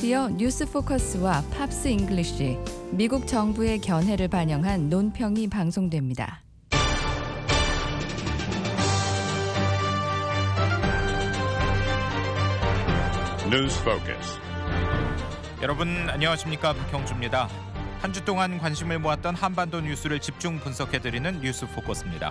드디어 뉴스 포커스와 팝스 잉글리쉬, 미국 정부의 견해를 반영한 논평이 방송됩니다. 뉴스 포커스. 여러분 안녕하십니까, 박형주입니다. 한 주 동안 관심을 모았던 한반도 뉴스를 집중 분석해드리는 뉴스 포커스입니다.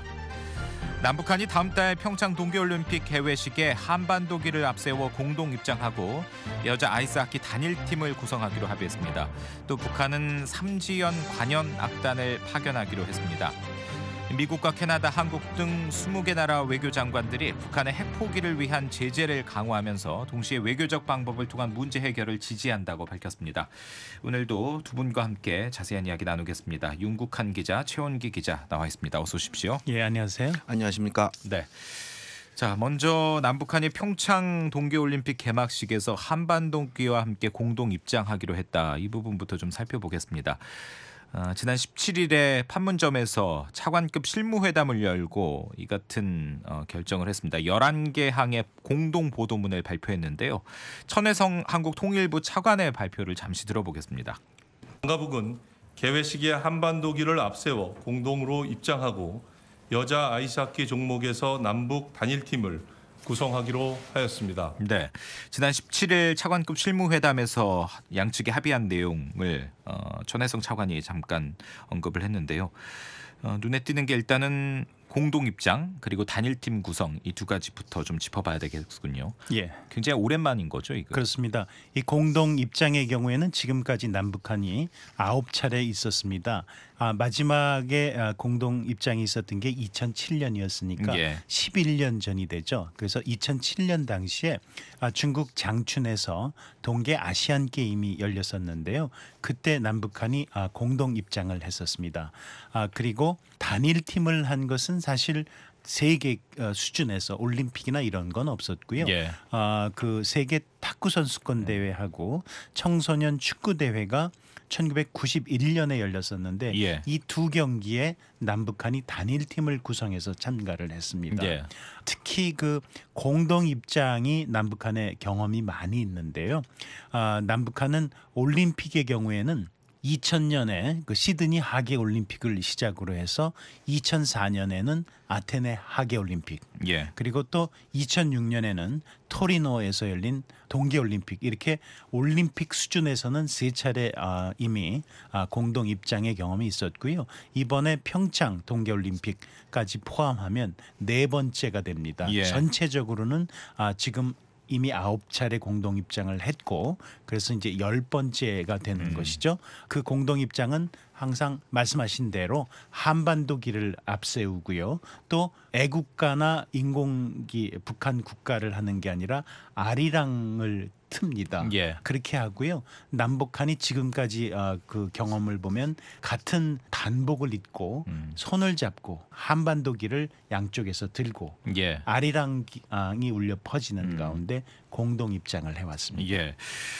남북한이 다음 달 평창 동계올림픽 개회식에 한반도기를 앞세워 공동 입장하고 여자 아이스하키 단일팀을 구성하기로 합의했습니다. 또 북한은 삼지연 관현 악단을 파견하기로 했습니다. 미국과 캐나다, 한국 등 20개 나라 외교장관들이 북한의 핵포기를 위한 제재를 강화하면서 동시에 외교적 방법을 통한 문제 해결을 지지한다고 밝혔습니다. 오늘도 두 분과 함께 자세한 이야기 나누겠습니다. 윤국한 기자, 최원기 기자 나와 있습니다. 어서 오십시오. 예, 안녕하세요. 안녕하십니까. 네. 자, 먼저 남북한이 평창 동계올림픽 개막식에서 한반도기와 함께 공동 입장하기로 했다. 이 부분부터 좀 살펴보겠습니다. 지난 17일에 판문점에서 차관급 실무회담을 열고 이 같은 결정을 했습니다. 11개 항의 공동 보도문을 발표했는데요. 천혜성 한국통일부 차관의 발표를 잠시 들어보겠습니다. 남가북은 개회식에 한반도기를 앞세워 공동으로 입장하고 여자 아이스하키 종목에서 남북 단일팀을 구성하기로 하였습니다. 네, 지난 17일 차관급 실무회담에서 양측이 합의한 내용을 천혜성 차관이 잠깐 언급을 했는데요. 눈에 띄는 게 일단은 공동 입장 그리고 단일팀 구성, 이 두 가지부터 좀 짚어봐야 되겠군요. 예, 굉장히 오랜만인 거죠, 이거. 그렇습니다. 이 공동 입장의 경우에는 지금까지 남북한이 9차례 있었습니다. 마지막에 공동 입장이 있었던 게 2007년이었으니까 예. 11년 전이 되죠. 그래서 2007년 당시에 중국 장춘에서 동계 아시안 게임이 열렸었는데요. 그때 남북한이 공동 입장을 했었습니다. 그리고 단일팀을 한 것은 사실 세계 수준에서 올림픽이나 이런 건 없었고요. 예. 그 세계 탁구 선수권 대회하고 청소년 축구 대회가 1991년에 열렸었는데 예. 이 두 경기에 남북한이 단일팀을 구성해서 참가를 했습니다. 예. 특히 그 공동 입장이 남북한의 경험이 많이 있는데요. 남북한은 올림픽의 경우에는 2000년에 그 시드니 하계 올림픽을 시작으로 해서 2004년에는 아테네 하계 올림픽, 예. 그리고 또 2006년에는 토리노에서 열린 동계 올림픽, 이렇게 올림픽 수준에서는 세 차례 이미 공동 입장의 경험이 있었고요. 이번에 평창 동계 올림픽까지 포함하면 네 번째가 됩니다. 예. 전체적으로는 지금 이미 9차례 공동 입장을 했고, 그래서 이제 10번째가 되는 것이죠. 그 공동 입장은 항상 말씀하신 대로 한반도기를 앞세우고요. 또 애국가나 인공기 북한 국가를 하는 게 아니라 아리랑을 틉니다. 예. 그렇게 하고요. 남북한이 지금까지 그 경험을 보면 같은 단복을 입고 손을 잡고 한반도기를 양쪽에서 들고 예. 아리랑이 울려 퍼지는 가운데 공동 입장을 해왔습니다. 예.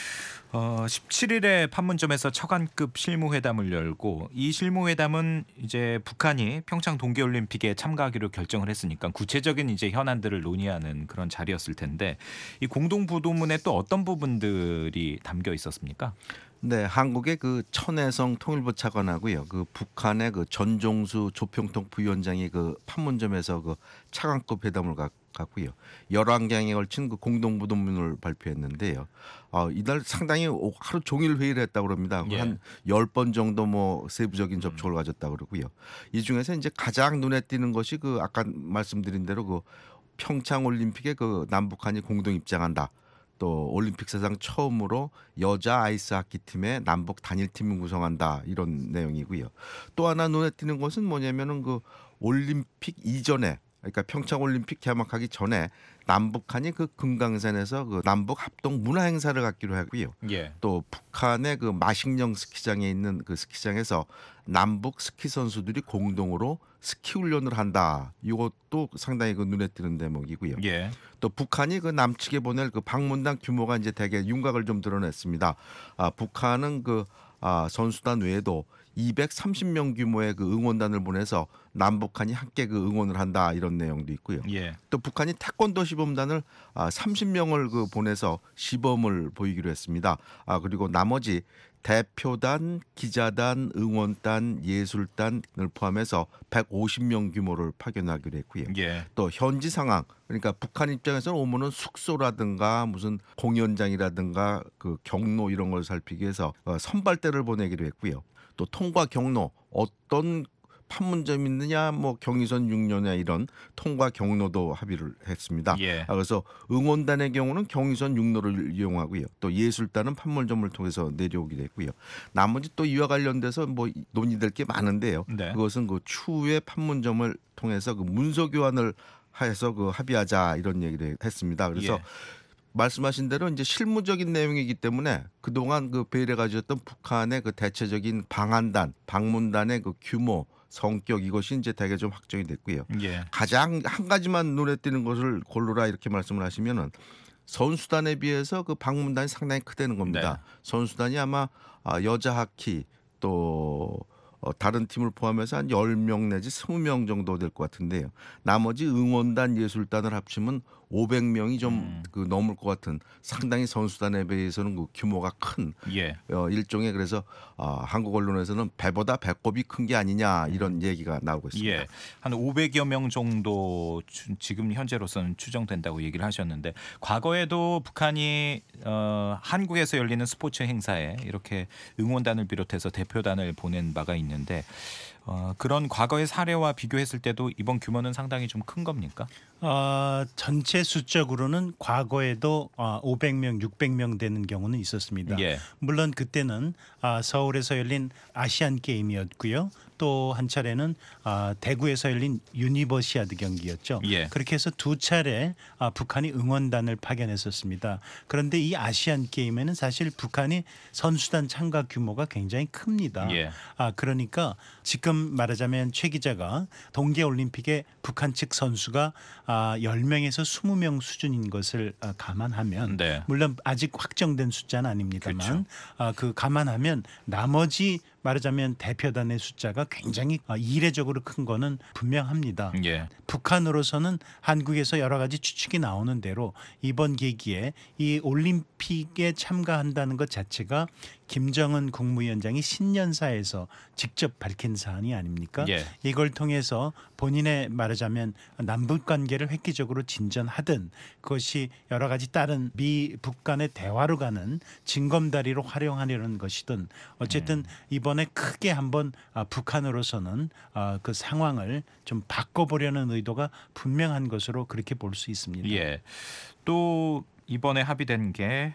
17일에 판문점에서 차관급 실무회담을 열고, 이 실무회담은 이제 북한이 평창 동계올림픽에 참가하기로 결정을 했으니까 구체적인 이제 현안들을 논의하는 그런 자리였을 텐데, 이 공동 보도문에 또 어떤 부분들이 담겨 있었습니까? 네, 한국의 그 천혜성 통일부 차관하고요. 그 북한의 그 전종수 조평통 부위원장이 그 판문점에서 그 차관급 회담을 갖고요. 11강에 걸친 그 공동 보도문을 발표했는데요. 이날 상당히 하루 종일 회의를 했다고 합니다. 예. 한 10번 정도 뭐 세부적인 접촉을 가졌다고 그러고요. 이 중에서 이제 가장 눈에 띄는 것이 그 아까 말씀드린 대로 그 평창 올림픽에 그 남북한이 공동 입장한다. 또 올림픽 사상 처음으로 여자 아이스하키 팀의 남북 단일팀을 구성한다, 이런 내용이고요. 또 하나 눈에 띄는 것은 뭐냐면은 그 올림픽 이전에, 그러니까 평창 올림픽 개막하기 전에 남북한이 그 금강산에서 그 남북 합동 문화 행사를 갖기로 하고요. 예. 또 북한의 그 마식령 스키장에 있는 그 스키장에서 남북 스키 선수들이 공동으로 스키 훈련을 한다. 이것도 상당히 그 눈에 띄는 대목이고요. 예. 또 북한이 그 남측에 보낼 그 방문단 규모가 이제 대개 윤곽을 좀 드러냈습니다. 북한은 그 선수단 외에도 230명 규모의 그 응원단을 보내서 남북한이 함께 그 응원을 한다 이런 내용도 있고요. 예. 또 북한이 태권도 시범단을 30명을 그 보내서 시범을 보이기로 했습니다. 그리고 나머지 대표단, 기자단, 응원단, 예술단을 포함해서 150명 규모를 파견하기로 했고요. 예. 또 현지 상황, 그러니까 북한 입장에서는 오면은 숙소라든가 무슨 공연장이라든가 그 경로 이런 걸 살피기 위해서 선발대를 보내기로 했고요. 또 통과 경로, 어떤 판문점이 있느냐, 뭐 경의선 6년에 이런 통과 경로도 합의를 했습니다. 예. 그래서 응원단의 경우는 경의선 6로를 이용하고요. 또 예술단은 판문점을 통해서 내려오기로 했고요. 나머지 또 이와 관련돼서 뭐 논의될 게 많은데요. 네. 그것은 그 추후에 판문점을 통해서 그 문서 교환을 해서 그 합의하자 이런 얘기를 했습니다. 그래서 예. 말씀하신 대로 이제 실무적인 내용이기 때문에 그동안 그 배려 가졌던 북한의 그 대체적인 방한단, 방문단의 그 규모, 성격 이것이 이제 대개 좀 확정이 됐고요. 예. 가장 한 가지만 눈에 띄는 것을 골라라 이렇게 말씀을 하시면은 선수단에 비해서 그 방문단이 상당히 크다는 겁니다. 네. 선수단이 아마 여자 하키 또 다른 팀을 포함해서 한 10명 내지 20명 정도 될 것 같은데요. 나머지 응원단, 예술단을 합치면 500명이 좀 그 넘을 것 같은 상당히 선수단에 비해서는 그 규모가 큰 예. 일종의 그래서 한국 언론에서는 배보다 배꼽이 큰 게 아니냐 이런 얘기가 나오고 있습니다. 예. 한 500여 명 정도 지금 현재로서는 추정된다고 얘기를 하셨는데 과거에도 북한이 한국에서 열리는 스포츠 행사에 이렇게 응원단을 비롯해서 대표단을 보낸 바가 있는데 그런 과거의 사례와 비교했을 때도 이번 규모는 상당히 좀 큰 겁니까? 전체 수적으로는 과거에도 500명, 600명 되는 경우는 있었습니다. 예. 물론 그때는 서울에서 열린 아시안 게임이었고요. 또 한 차례는 대구에서 열린 유니버시아드 경기였죠. 예. 그렇게 해서 두 차례 북한이 응원단을 파견했었습니다. 그런데 이 아시안 게임에는 사실 북한이 선수단 참가 규모가 굉장히 큽니다. 예. 그러니까 지금 말하자면 최 기자가 동계올림픽에 북한 측 선수가 10명에서 20명 수준인 것을 감안하면 네. 물론 아직 확정된 숫자는 아닙니다만 그렇죠. 그 감안하면 나머지 말하자면 대표단의 숫자가 굉장히 이례적으로 큰 거는 분명합니다. 예. 북한으로서는 한국에서 여러 가지 추측이 나오는 대로 이번 계기에 이 올림픽에 참가한다는 것 자체가 김정은 국무위원장이 신년사에서 직접 밝힌 사안이 아닙니까? 예. 이걸 통해서 본인의 말하자면 남북 관계를 획기적으로 진전하든 그것이 여러 가지 다른 미북 간의 대화로 가는 징검다리로 활용하려는 것이든 어쨌든 이번에 크게 한번 북한으로서는 그 상황을 좀 바꿔보려는 의도가 분명한 것으로 그렇게 볼 수 있습니다. 예. 또 이번에 합의된 게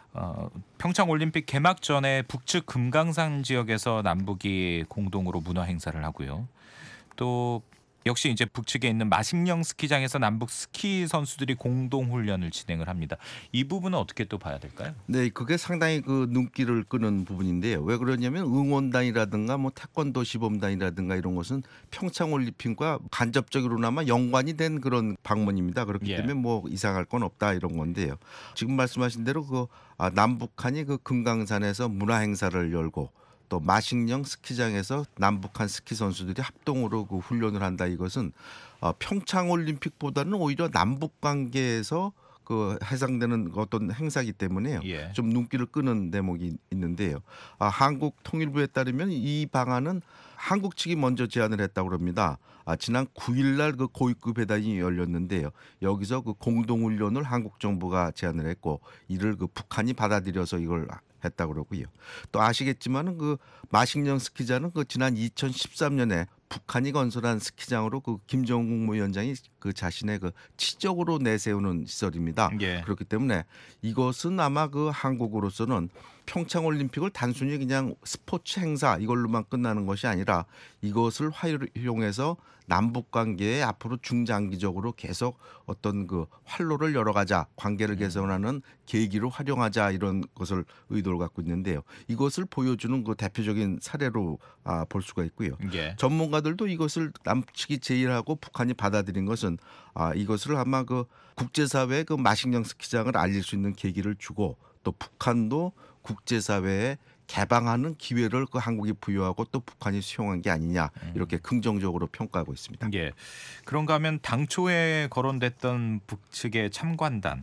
평창 올림픽 개막 전에 북측 금강산 지역에서 남북이 공동으로 문화 행사를 하고요. 또 역시 이제 북측에 있는 마식령 스키장에서 남북 스키 선수들이 공동 훈련을 진행을 합니다. 이 부분은 어떻게 또 봐야 될까요? 네, 그게 상당히 그 눈길을 끄는 부분인데요. 왜 그러냐면 응원단이라든가 뭐 태권도 시범단이라든가 이런 것은 평창 올림픽과 간접적으로나마 연관이 된 그런 방문입니다. 그렇기 예. 때문에 뭐 이상할 건 없다 이런 건데요. 지금 말씀하신 대로 그 남북한이 그 금강산에서 문화 행사를 열고 또 마식령 스키장에서 남북한 스키 선수들이 합동으로 그 훈련을 한다. 이것은 평창 올림픽보다는 오히려 남북 관계에서 그 해상되는 어떤 행사이기 때문에요. 예. 좀 눈길을 끄는 대목이 있는데요. 한국 통일부에 따르면 이 방안은 한국 측이 먼저 제안을 했다고 합니다. 지난 9일날 그 고위급 회담이 열렸는데요. 여기서 그 공동훈련을 한국 정부가 제안을 했고 이를 그 북한이 받아들여서 이걸 했다고 그러고요. 또 아시겠지만은 그 마식령 스키장은 그 지난 2013년에 북한이 건설한 스키장으로 그 김정은 국무위원장이 그 자신의 그 치적으로 내세우는 시설입니다. 예. 그렇기 때문에 이것은 아마 그 한국으로서는 평창 올림픽을 단순히 그냥 스포츠 행사 이걸로만 끝나는 것이 아니라 이것을 활용해서 남북 관계에 앞으로 중장기적으로 계속 어떤 그 활로를 열어가자, 관계를 개선하는 계기로 활용하자 이런 것을 의도를 갖고 있는데요. 이것을 보여주는 그 대표적인 사례로 볼 수가 있고요. 예. 전문가들도 이것을 남측이 제의하고 북한이 받아들인 것은 이것을 아마 그 국제사회에 그 마식령 스키장을 알릴 수 있는 계기를 주고 또 북한도 국제사회에 개방하는 기회를 그 한국이 부여하고 또 북한이 수용한 게 아니냐 이렇게 긍정적으로 평가하고 있습니다. 예. 그런가 하면 당초에 거론됐던 북측의 참관단,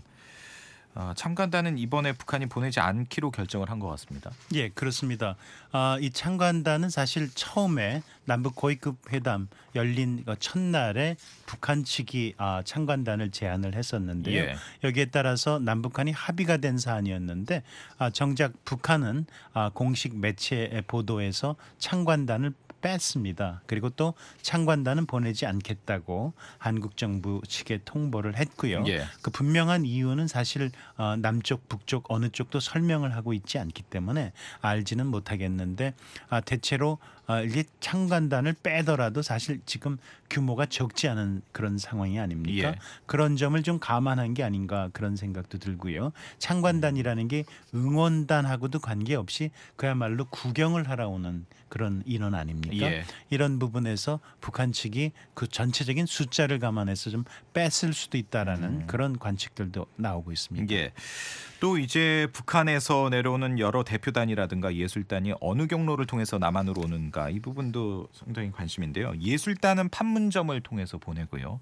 참관단은 이번에 북한이 보내지 않기로 결정을 한 것 같습니다. 예, 그렇습니다. 이 참관단은 사실 처음에 남북 고위급 회담 열린 첫날에 북한 측이 참관단을 제안을 했었는데요. 예. 여기에 따라서 남북한이 합의가 된 사안이었는데 정작 북한은 공식 매체 보도에서 참관단을 뺐습니다. 그리고 또 참관단은 보내지 않겠다고 한국 정부 측에 통보를 했고요. 예. 그 분명한 이유는 사실 남쪽 북쪽 어느 쪽도 설명을 하고 있지 않기 때문에 알지는 못하겠는데 대체로 이게 참관단을 빼더라도 사실 지금 규모가 적지 않은 그런 상황이 아닙니까? 예. 그런 점을 좀 감안한 게 아닌가 그런 생각도 들고요. 참관단이라는 게 응원단하고도 관계없이 그야말로 구경을 하러 오는 그런 인원 아닙니까? 예. 이런 부분에서 북한 측이 그 전체적인 숫자를 감안해서 좀 뺐을 수도 있다라는 그런 관측들도 나오고 있습니다. 예. 또 이제 북한에서 내려오는 여러 대표단이라든가 예술단이 어느 경로를 통해서 남한으로 오는가 이 부분도 상당히 관심인데요. 예술단은 판문점을 통해서 보내고요.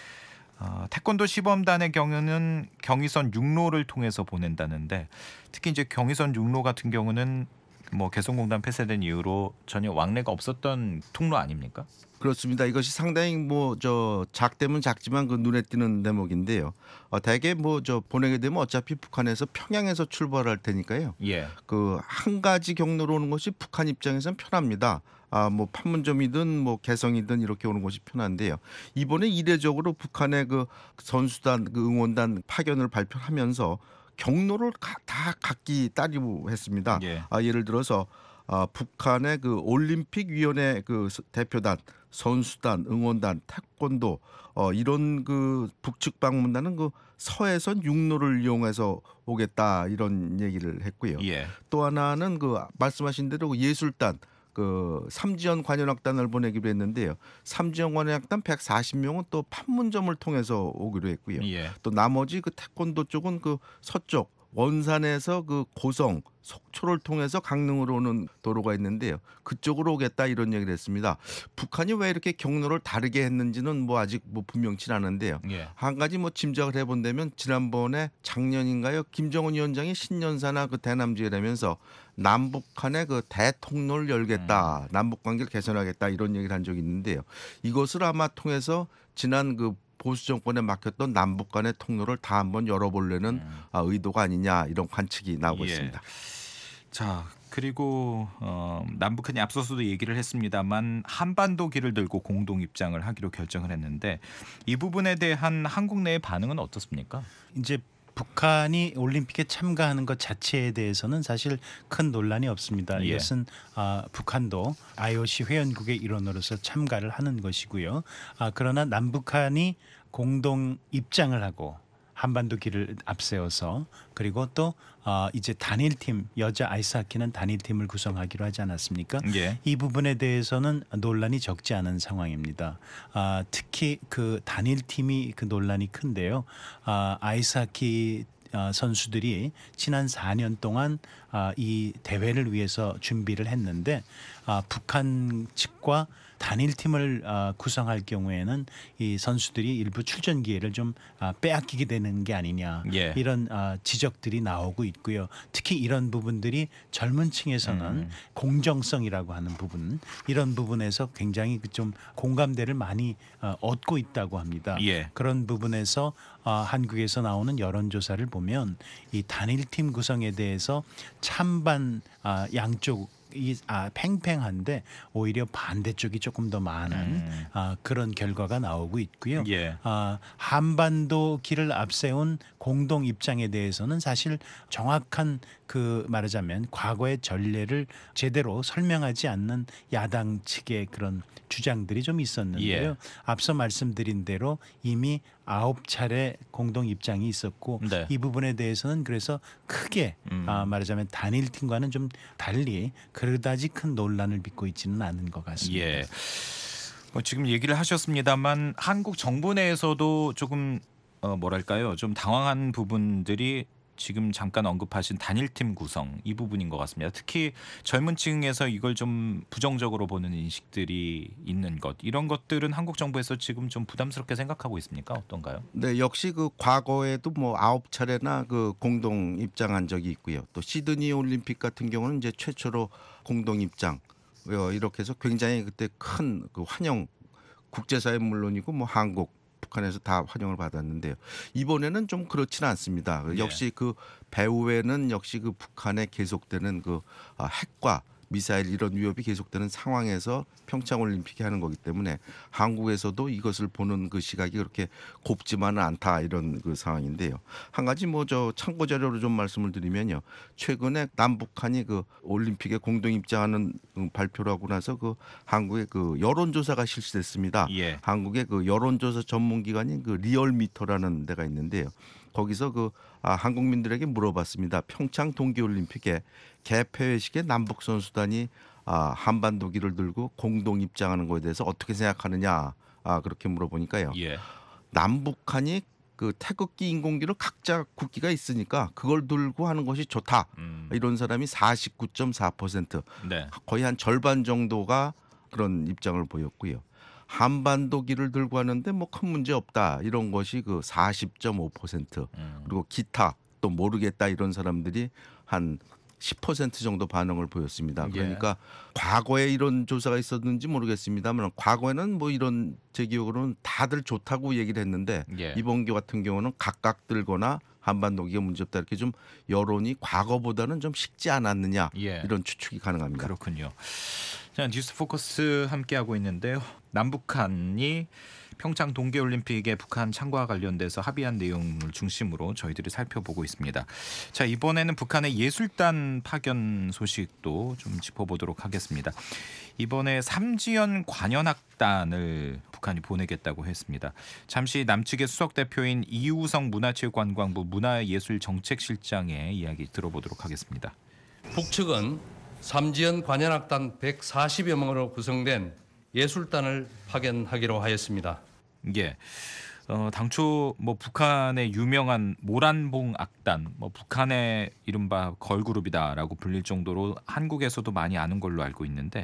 태권도 시범단의 경우는 경의선 육로를 통해서 보낸다는데 특히 이제 경의선 육로 같은 경우는 뭐 개성공단 폐쇄된 이후로 전혀 왕래가 없었던 통로 아닙니까? 그렇습니다. 이것이 상당히 작대면 작지만 그 눈에 띄는 대목인데요. 대개 보내게 되면 어차피 북한에서 평양에서 출발할 테니까요. 예. 그 한 가지 경로로 오는 것이 북한 입장에서는 편합니다. 판문점이든 개성이든 이렇게 오는 것이 편한데요. 이번에 이례적으로 북한의 그 선수단, 그 응원단 파견을 발표하면서 경로를 다 각기 따리고 했습니다. 예. 예를 들어서 북한의 그 올림픽 위원회 그 대표단, 선수단, 응원단, 태권도 이런 그 북측 방문단은 그 서해선 육로를 이용해서 오겠다 이런 얘기를 했고요. 예. 또 하나는 그 말씀하신 대로 예술단 그 삼지연 관현악단을 보내기로 했는데요. 삼지연 관현악단 140명은 또 판문점을 통해서 오기로 했고요. 예. 또 나머지 그 태권도 쪽은 그 서쪽 원산에서 그 고성, 속초를 통해서 강릉으로 오는 도로가 있는데요. 그쪽으로 오겠다 이런 얘기를 했습니다. 북한이 왜 이렇게 경로를 다르게 했는지는 아직 분명치 않은데요. 예. 한 가지 짐작을 해본다면 지난번에 작년인가요? 김정은 위원장이 신년사나 그 대남지회라면서 남북한의 그 대통로를 열겠다, 남북 관계를 개선하겠다 이런 얘기를 한 적이 있는데요. 이것을 아마 통해서 지난 그 보수 정권에 막혔던 남북 간의 통로를 다 한번 열어보려는 의도가 아니냐 이런 관측이 나오고 예. 있습니다. 자, 그리고 남북한이 앞서서도 얘기를 했습니다만 한반도 길을 들고 공동 입장을 하기로 결정을 했는데 이 부분에 대한 한국 내의 반응은 어떻습니까? 이제 북한이 올림픽에 참가하는 것 자체에 대해서는 사실 큰 논란이 없습니다. 예. 이것은 북한도 IOC 회원국의 일원으로서 참가를 하는 것이고요. 그러나 남북한이 공동 입장을 하고 한반도 길을 앞세워서 그리고 또 이제 단일팀 여자 아이스하키는 단일팀을 구성하기로 하지 않았습니까? 예. 이 부분에 대해서는 논란이 적지 않은 상황입니다. 특히 그 단일팀이 그 논란이 큰데요. 아이스하키 선수들이 지난 4년 동안 이 대회를 위해서 준비를 했는데 북한 측과 단일팀을 구성할 경우에는 이 선수들이 일부 출전 기회를 좀 빼앗기게 되는 게 아니냐 예. 이런 지적들이 나오고 있고요. 특히 이런 부분들이 젊은 층에서는 공정성이라고 하는 부분 이런 부분에서 굉장히 좀 공감대를 많이 얻고 있다고 합니다. 예. 그런 부분에서 한국에서 나오는 여론조사를 보면 이 단일팀 구성에 대해서 찬반 양쪽 팽팽한데 오히려 반대쪽이 조금 더 많은 그런 결과가 나오고 있고요. 예. 한반도 길을 앞세운 공동 입장에 대해서는 사실 정확한 그 말하자면 과거의 전례를 제대로 설명하지 않는 야당 측의 그런 주장들이 좀 있었는데요. 예. 앞서 말씀드린 대로 이미 9차례 공동 입장이 있었고 네. 이 부분에 대해서는 그래서 크게 말하자면 단일팀과는 좀 달리 그다지 큰 논란을 빚고 있지는 않은 것 같습니다. 예. 지금 얘기를 하셨습니다만 한국 정부 내에서도 조금 뭐랄까요? 좀 당황한 부분들이 지금 잠깐 언급하신 단일팀 구성 이 부분인 것 같습니다. 특히 젊은 층에서 이걸 좀 부정적으로 보는 인식들이 있는 것 이런 것들은 한국 정부에서 지금 좀 부담스럽게 생각하고 있습니까? 어떤가요? 네, 역시 그 과거에도 뭐 9차례나 그 공동 입장한 적이 있고요. 또 시드니 올림픽 같은 경우는 이제 최초로 공동 입장 이렇게 해서 굉장히 그때 큰 그 환영 국제사회 물론이고 뭐 한국 북한에서 다 환영을 받았는데요. 이번에는 좀 그렇지는 않습니다. 예. 역시 그 배후에는 역시 그 북한에 계속되는 그 핵과 미사일 이런 위협이 계속되는 상황에서 평창 올림픽이 하는 거기 때문에 한국에서도 이것을 보는 그 시각이 그렇게 곱지만은 않다 이런 그 상황인데요. 한 가지 뭐 저 참고 자료로 좀 말씀을 드리면요. 최근에 남북한이 그 올림픽에 공동 입장하는 발표를 하고 나서 그 한국의 그 여론조사가 실시됐습니다. 예. 한국의 그 여론조사 전문 기관인 그 리얼미터라는 데가 있는데요. 거기서 그 한국민들에게 물어봤습니다. 평창 동계올림픽에 개폐회식에 남북 선수단이 한반도기를 들고 공동 입장하는 것에 대해서 어떻게 생각하느냐 그렇게 물어보니까요. 예. 남북한이 그 태극기 인공기를 각자 국기가 있으니까 그걸 들고 하는 것이 좋다. 이런 사람이 49.4%, 네. 거의 한 절반 정도가 그런 입장을 보였고요. 한반도기를 들고 하는데 뭐 큰 문제 없다 이런 것이 그 40.5%, 그리고 기타 또 모르겠다 이런 사람들이 한 10% 정도 반응을 보였습니다. 그러니까 과거에 이런 조사가 있었는지 모르겠습니다만 과거에는 뭐 이런 제 기억으로는 다들 좋다고 얘기를 했는데 예. 이번 기 같은 경우는 각각 들거나 한반도기가 문제없다 이렇게 좀 여론이 과거보다는 좀 식지 않았느냐 예. 이런 추측이 가능합니다. 그렇군요. 자, 뉴스 포커스 함께하고 있는데요. 남북한이 평창 동계올림픽에 북한 참가와 관련돼서 합의한 내용을 중심으로 저희들이 살펴보고 있습니다. 자, 이번에는 북한의 예술단 파견 소식도 좀 짚어보도록 하겠습니다. 이번에 삼지연 관현악단을 북한이 보내겠다고 했습니다. 잠시 남측의 수석 대표인 이우성 문화체육관광부 문화예술정책실장의 이야기 들어보도록 하겠습니다. 북측은 삼지연 관현악단 140여 명으로 구성된 예술단을 파견하기로 하였습니다. 예. 당초 뭐 북한의 유명한 모란봉 악단, 뭐 북한의 이른바 걸그룹이다라고 불릴 정도로 한국에서도 많이 아는 걸로 알고 있는데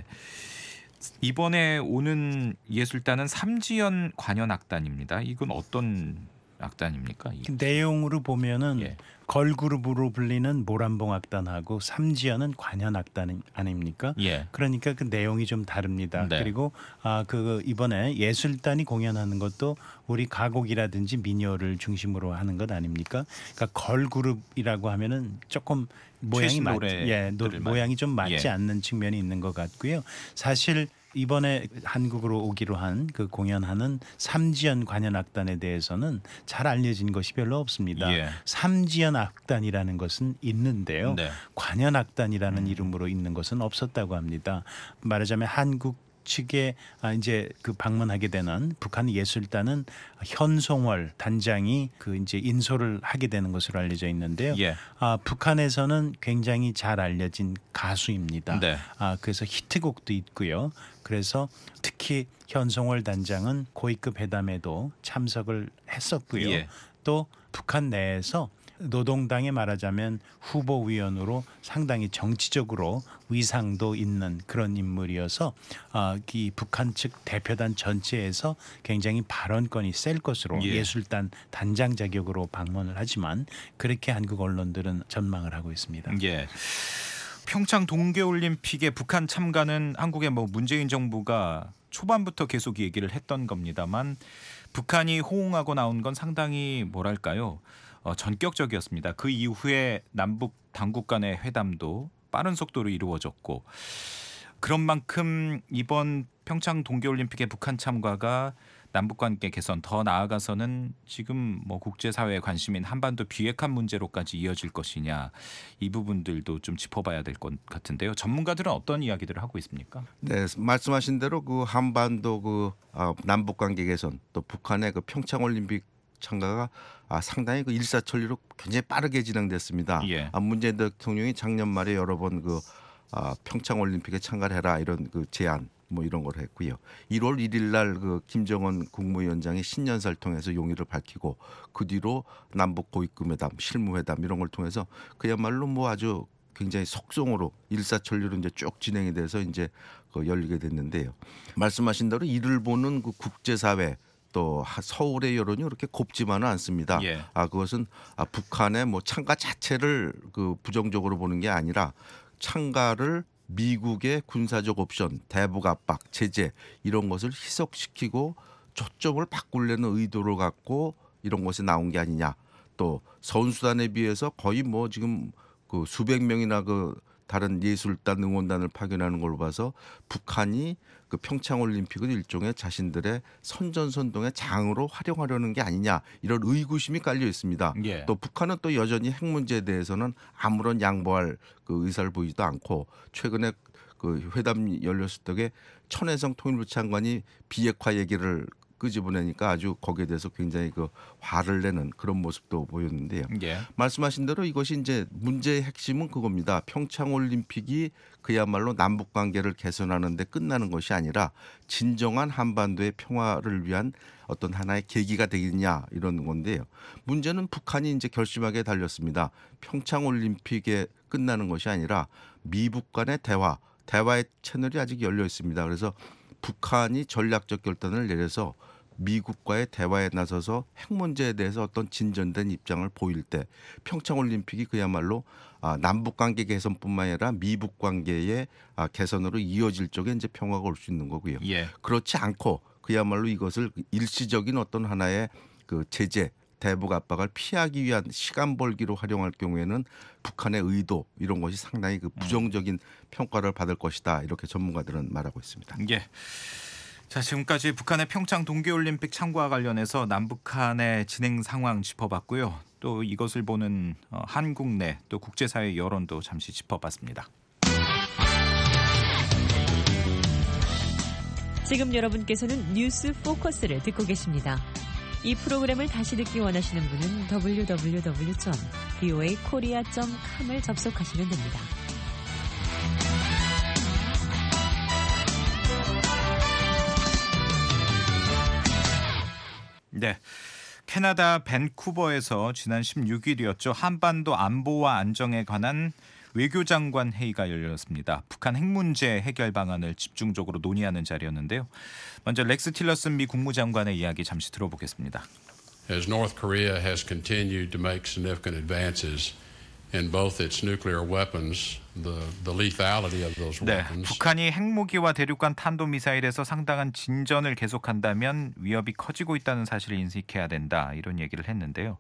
이번에 오는 예술단은 삼지연 관현악단입니다. 이건 어떤 악단입니까? 내용으로 보면은 예. 걸그룹으로 불리는 모란봉 악단하고 삼지연은 관현 악단 아닙니까? 예. 그러니까 그 내용이 좀 다릅니다. 네. 그리고 그 이번에 예술단이 공연하는 것도 우리 가곡이라든지 민요를 중심으로 하는 것 아닙니까? 그러니까 걸그룹이라고 하면은 조금 모양이 최신 노래들을 모양이 좀 맞지 예. 않는 측면이 있는 것 같고요. 사실 이번에 한국으로 오기로 한 그 공연하는 삼지연 관현악단에 대해서는 잘 알려진 것이 별로 없습니다. 예. 삼지연 악단이라는 것은 있는데요. 네. 관현악단이라는 이름으로 있는 것은 없었다고 합니다. 말하자면 한국 측에 이제 그 방문하게 되는 북한 예술단은 현송월 단장이 그 이제 인솔을 하게 되는 것으로 알려져 있는데요. 예. 북한에서는 굉장히 잘 알려진 가수입니다. 네. 그래서 히트곡도 있고요. 그래서 특히 현송월 단장은 고위급 회담에도 참석을 했었고요. 예. 또 북한 내에서 노동당에 말하자면 후보위원으로 상당히 정치적으로 위상도 있는 그런 인물이어서 이 북한 측 대표단 전체에서 굉장히 발언권이 셀 것으로 예. 예술단 단장 자격으로 방문을 하지만 그렇게 한국 언론들은 전망을 하고 있습니다. 예. 평창 동계올림픽에 북한 참가는 한국의 뭐 문재인 정부가 초반부터 계속 얘기를 했던 겁니다만 북한이 호응하고 나온 건 상당히 뭐랄까요? 전격적이었습니다. 그 이후에 남북 당국 간의 회담도 빠른 속도로 이루어졌고 그런 만큼 이번 평창 동계올림픽의 북한 참가가 남북 관계 개선 더 나아가서는 지금 뭐 국제사회의 관심인 한반도 비핵화 문제로까지 이어질 것이냐 이 부분들도 좀 짚어봐야 될 것 같은데요. 전문가들은 어떤 이야기들을 하고 있습니까? 네, 말씀하신 대로 그 한반도 그 남북 관계 개선 또 북한의 그 평창 올림픽 참가가 상당히 그 일사천리로 굉장히 빠르게 진행됐습니다. 예. 문재인 대통령이 작년 말에 여러 번 그 평창 올림픽에 참가를 해라 이런 그 제안 뭐 이런 걸 했고요. 1월 1일 날 그 김정은 국무위원장이 신년사를 통해서 용의를 밝히고 그 뒤로 남북 고위급회담, 실무회담 이런 걸 통해서 그야말로 뭐 아주 굉장히 속성으로 일사천리로 이제 쭉 진행이 돼서 이제 그 열리게 됐는데요. 말씀하신 대로 이를 보는 그 국제사회 또 서울의 여론이 그렇게 곱지만은 않습니다. 예. 그것은 북한의 뭐 참가 자체를 그 부정적으로 보는 게 아니라 참가를 미국의 군사적 옵션, 대북 압박, 제재 이런 것을 희석시키고 초점을 바꾸려는 의도를 갖고 이런 것이 나온 게 아니냐. 또 선수단에 비해서 거의 뭐 지금 그 수백 명이나 그 다른 예술단 응원단을 파견하는 걸로 봐서 북한이 그 평창 올림픽을 일종의 자신들의 선전선동의 장으로 활용하려는 게 아니냐 이런 의구심이 깔려 있습니다. 예. 또 북한은 또 여전히 핵 문제에 대해서는 아무런 양보할 그 의사를 보이지도 않고 최근에 그 회담 열렸을 때 천혜성 통일부 장관이 비핵화 얘기를 끄집어내니까 아주 거기에 대해서 굉장히 그 화를 내는 그런 모습도 보였는데요. 예. 말씀하신 대로 이것이 이제 문제의 핵심은 그겁니다. 평창 올림픽이 그야말로 남북 관계를 개선하는 데 끝나는 것이 아니라 진정한 한반도의 평화를 위한 어떤 하나의 계기가 되겠냐 이런 건데요. 문제는 북한이 이제 결심하게 달렸습니다. 평창 올림픽에 끝나는 것이 아니라 미북 간의 대화의 채널이 아직 열려 있습니다. 그래서 북한이 전략적 결단을 내려서 미국과의 대화에 나서서 핵 문제에 대해서 어떤 진전된 입장을 보일 때 평창올림픽이 그야말로 남북 관계 개선뿐만 아니라 미북 관계의 개선으로 이어질 쪽에 이제 평화가 올 수 있는 거고요. 예. 그렇지 않고 그야말로 이것을 일시적인 어떤 하나의 그 제재 대북 압박을 피하기 위한 시간 벌기로 활용할 경우에는 북한의 의도 이런 것이 상당히 그 부정적인 평가를 받을 것이다 이렇게 전문가들은 말하고 있습니다. 예. 자, 지금까지 북한의 평창 동계올림픽 참가와 관련해서 남북한의 진행 상황 짚어봤고요. 또 이것을 보는 한국 내 또 국제사회 여론도 잠시 짚어봤습니다. 지금 여러분께서는 뉴스 포커스를 듣고 계십니다. 이 프로그램을 다시 듣기 원하시는 분은 www.voakorea.com을 접속하시면 됩니다. 네. 캐나다 밴쿠버에서 지난 16일이었죠. 한반도 안보와 안정에 관한 외교장관 회의가 열렸습니다. 북한 핵 문제 해결 방안을 집중적으로 논의하는 자리였는데요. 먼저 렉스 틸러슨 미 국무장관의 이야기 잠시 들어보겠습니다. As North Korea has continued to make significant advances in both its nuclear weapons, the lethality of those weapons. 북한이 핵무기와 대륙간 탄도미사일에서 상당한 진전을 계속한다면 위협이 커지고 있다는 사실을 인식해야 된다. 이런 얘기를 했는데요.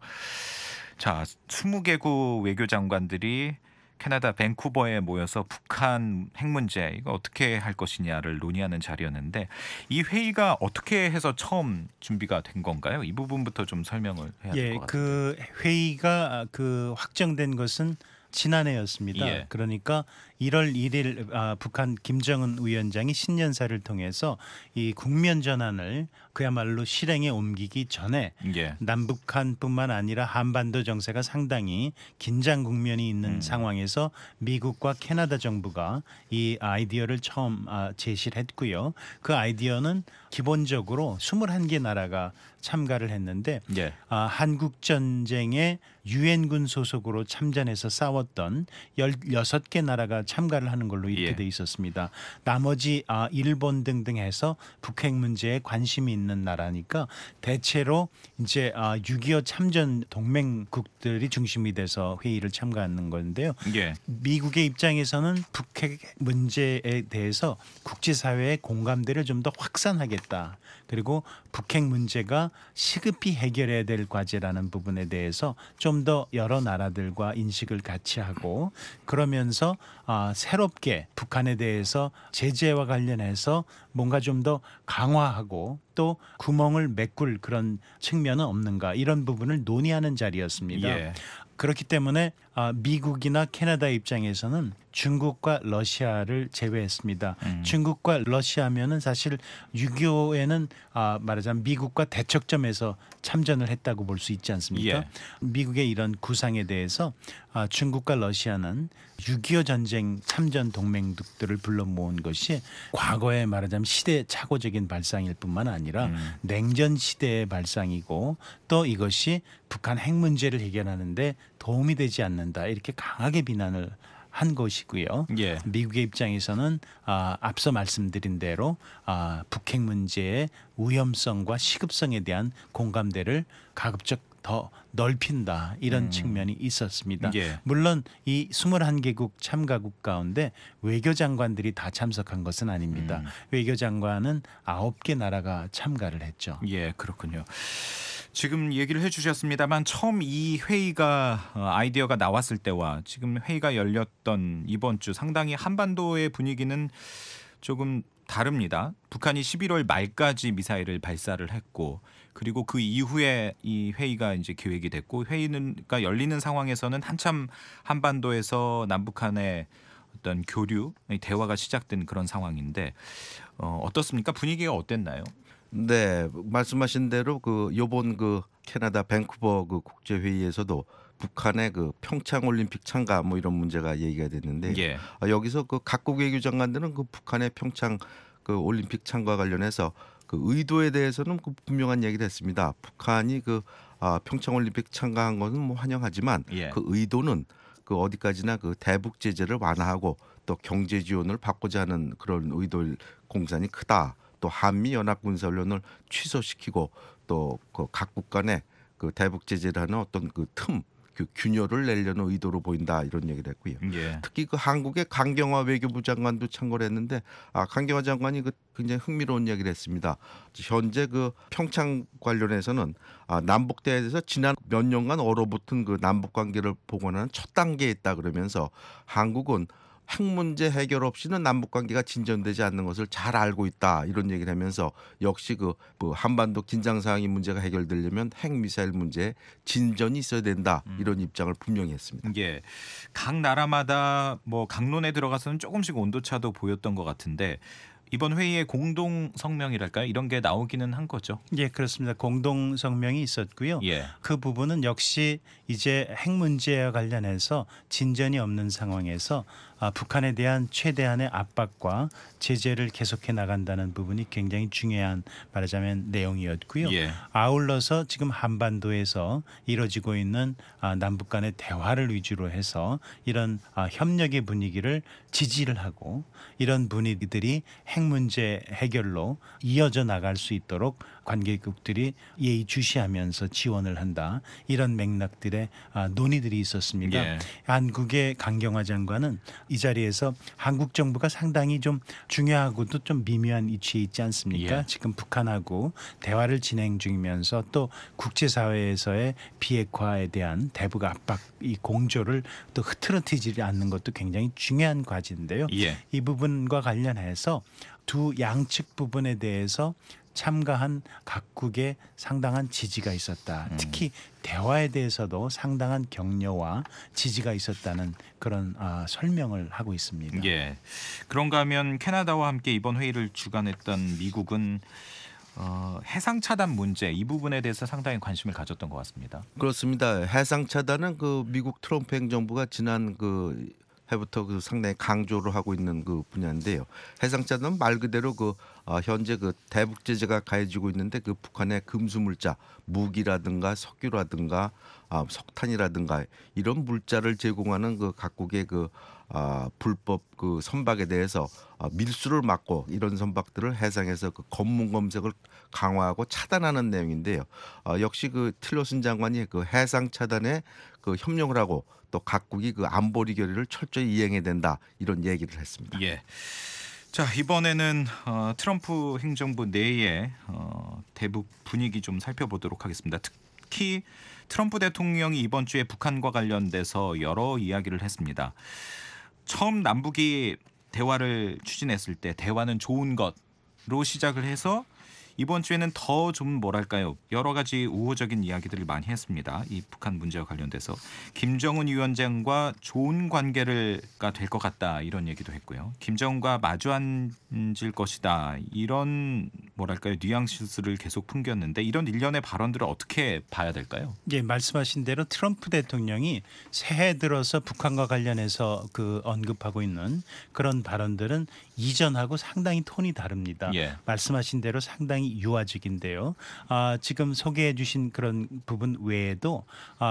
자, 20개국 외교장관들이 캐나다 밴쿠버에 모여서 북한 핵 문제 이거 어떻게 할 것이냐를 논의하는 자리였는데 이 회의가 어떻게 해서 처음 준비가 된 건가요? 이 부분부터 좀 설명을 해야 될 것 같습니다. 그 회의가 그 확정된 것은 지난해였습니다. 예. 그러니까 1월 1일 북한 김정은 위원장이 신년사를 통해서 이 국면 전환을 그야말로 실행에 옮기기 전에 예. 남북한뿐만 아니라 한반도 정세가 상당히 긴장 국면이 있는 상황에서 미국과 캐나다 정부가 이 아이디어를 처음 제시를 했고요. 그 아이디어는 기본적으로 21개 나라가 참가를 했는데 예. 한국 전쟁에 유엔군 소속으로 참전해서 싸웠던 16개 나라가 참가를 하는 걸로 이렇게 예. 돼 있었습니다. 나머지 일본 등등 해서 북핵 문제에 관심이 있는 나라니까 대체로 이제 6.25 참전 동맹국들이 중심이 돼서 회의를 참가하는 건데요. 예. 미국의 입장에서는 북핵 문제에 대해서 국제사회의 공감대를 좀 더 확산하겠다. 그리고 북핵 문제가 시급히 해결해야 될 과제라는 부분에 대해서 좀 더 여러 나라들과 인식을 같이 하고 그러면서 새롭게 북한에 대해서 제재와 관련해서 뭔가 좀 더 강화하고 또 구멍을 메꿀 그런 측면은 없는가 이런 부분을 논의하는 자리였습니다. 예. 그렇기 때문에 미국이나 캐나다 입장에서는 중국과 러시아를 제외했습니다. 중국과 러시아면은 사실 6.25에는 말하자면 미국과 대척점에서 참전을 했다고 볼 수 있지 않습니까? 예. 미국의 이런 구상에 대해서 중국과 러시아는 6.25 전쟁 참전 동맹국들을 불러 모은 것이 과거에 말하자면 시대착오적인 발상일 뿐만 아니라 냉전 시대의 발상이고 또 이것이 북한 핵 문제를 해결하는 데 도움이 되지 않는다 이렇게 강하게 비난을 한 것이고요. 예. 미국의 입장에서는 앞서 말씀드린 대로 북핵 문제의 위험성과 시급성에 대한 공감대를 가급적 더 넓힌다 이런 측면이 있었습니다. 예. 물론 이 21개국 참가국 가운데 외교장관들이 다 참석한 것은 아닙니다. 외교장관은 9개 나라가 참가를 했죠. 예, 그렇군요. 지금 얘기를 해주셨습니다만 처음 이 회의가 아이디어가 나왔을 때와 지금 회의가 열렸던 이번 주 상당히 한반도의 분위기는 조금 다릅니다. 북한이 11월 말까지 미사일을 발사를 했고 그리고 그 이후에 이 회의가 이제 기획이 됐고 회의가 열리는 상황에서는 한참 한반도에서 남북한의 어떤 교류, 대화가 시작된 그런 상황인데 어떻습니까? 분위기가 어땠나요? 네, 말씀하신 대로 요번 캐나다 밴쿠버 국제 회의에서도 북한의 평창 올림픽 참가 이런 문제가 얘기가 됐는데 예. 여기서 각국 외교장관들은 북한의 평창 올림픽 참가 관련해서 의도에 대해서는 분명한 얘기를 했습니다. 북한이 평창 올림픽 참가한 것은 환영하지만 예. 그 의도는 어디까지나 대북 제재를 완화하고 또 경제 지원을 받고자 하는 그런 의도의 공산이 크다. 또 한미 연합 군사 훈련을 취소시키고 또 각국 간에 대북 제재를 하는 어떤 틈 균열을 내려는 의도로 보인다 이런 얘기를 했고요. 예. 특히 한국의 강경화 외교부 장관도 참고를 했는데 강경화 장관이 굉장히 흥미로운 얘기를 했습니다. 현재 평창 관련해서는 남북 대화에서 지난 몇 년간 얼어붙은 남북 관계를 복원하는 첫 단계에 있다 그러면서 한국은 핵 문제 해결 없이는 남북 관계가 진전되지 않는 것을 잘 알고 있다 이런 얘기를 하면서 역시 한반도 긴장 상황이 문제가 해결되려면 핵 미사일 문제에 진전이 있어야 된다 이런 입장을 분명히 했습니다. 예, 각 나라마다 강론에 들어가서는 조금씩 온도차도 보였던 것 같은데 이번 회의의 공동 성명이랄까요? 이런 게 나오기는 한 거죠. 예, 그렇습니다. 공동 성명이 있었고요. 예. 그 부분은 역시 이제 핵 문제와 관련해서 진전이 없는 상황에서 북한에 대한 최대한의 압박과 제재를 계속해 나간다는 부분이 굉장히 중요한 말하자면 내용이었고요. 예. 아울러서 지금 한반도에서 이뤄지고 있는 남북 간의 대화를 위주로 해서 이런 협력의 분위기를 지지를 하고 이런 분위기들이 핵 문제 해결로 이어져 나갈 수 있도록 관계국들이 예의주시하면서 지원을 한다. 이런 맥락들의 논의들이 있었습니다. 예. 한국의 강경화 장관은 이 자리에서 한국 정부가 상당히 좀 중요하고도 좀 미묘한 위치에 있지 않습니까? 예. 지금 북한하고 대화를 진행 중이면서 또 국제사회에서의 비핵화에 대한 대북 압박 이 공조를 또 흐트러뜨리지 않는 것도 굉장히 중요한 과제인데요. 예. 이 부분과 관련해서 두 양측 부분에 대해서 참가한 각국의 상당한 지지가 있었다. 특히 대화에 대해서도 상당한 격려와 지지가 있었다는 그런 설명을 하고 있습니다. 예. 그런가 하면 캐나다와 함께 이번 회의를 주관했던 미국은 해상 차단 문제 이 부분에 대해서 상당히 관심을 가졌던 것 같습니다. 그렇습니다. 해상 차단은 미국 트럼프 행정부가 지난 해부터 상당히 강조를 하고 있는 분야인데요. 해상차단은 말 그대로 현재 대북 제재가 가해지고 있는데 북한의 금수 물자, 무기라든가 석유라든가 석탄이라든가 이런 물자를 제공하는 각국의 불법 선박에 대해서 밀수를 막고 이런 선박들을 해상에서 검문 검색을 강화하고 차단하는 내용인데요. 역시 틸러슨 장관이 해상 차단에 협력을 하고 또 각국이 안보리 결의를 철저히 이행해야 된다 이런 얘기를 했습니다. 예. 자, 이번에는 트럼프 행정부 내의 대북 분위기 좀 살펴보도록 하겠습니다. 특히 트럼프 대통령이 이번 주에 북한과 관련돼서 여러 이야기를 했습니다. 처음 남북이 대화를 추진했을 때 대화는 좋은 것으로 시작을 해서 이번 주에는 더 좀 뭐랄까요? 여러 가지 우호적인 이야기들을 많이 했습니다. 이 북한 문제와 관련돼서 김정은 위원장과 좋은 관계가 될 것 같다 이런 얘기도 했고요. 김정은과 마주 앉을 것이다 이런 뭐랄까요? 뉘앙스를 계속 풍겼는데 이런 일련의 발언들을 어떻게 봐야 될까요? 예, 말씀하신 대로 트럼프 대통령이 새해 들어서 북한과 관련해서 그 언급하고 있는 그런 발언들은 이전하고 상당히 톤이 다릅니다. 예. 말씀하신 대로 상당히 유화적인데요. 지금 소개해 주신 그런 부분 외에도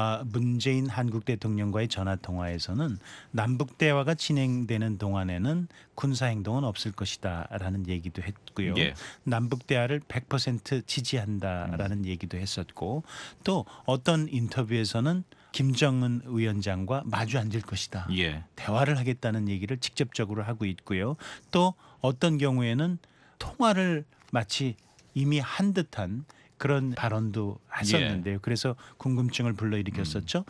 문재인 한국 대통령과의 전화 통화에서는 남북 대화가 진행되는 동안에는 군사 행동은 없을 것이다라는 얘기도 했고요. 예. 남북 대화를 100% 지지한다라는 얘기도 했었고 또 어떤 인터뷰에서는 김정은 위원장과 마주 앉을 것이다. 예. 대화를 하겠다는 얘기를 직접적으로 하고 있고요. 또 어떤 경우에는 통화를 마치 이미 한 듯한 그런 발언도 했었는데요. 그래서 궁금증을 불러일으켰었죠.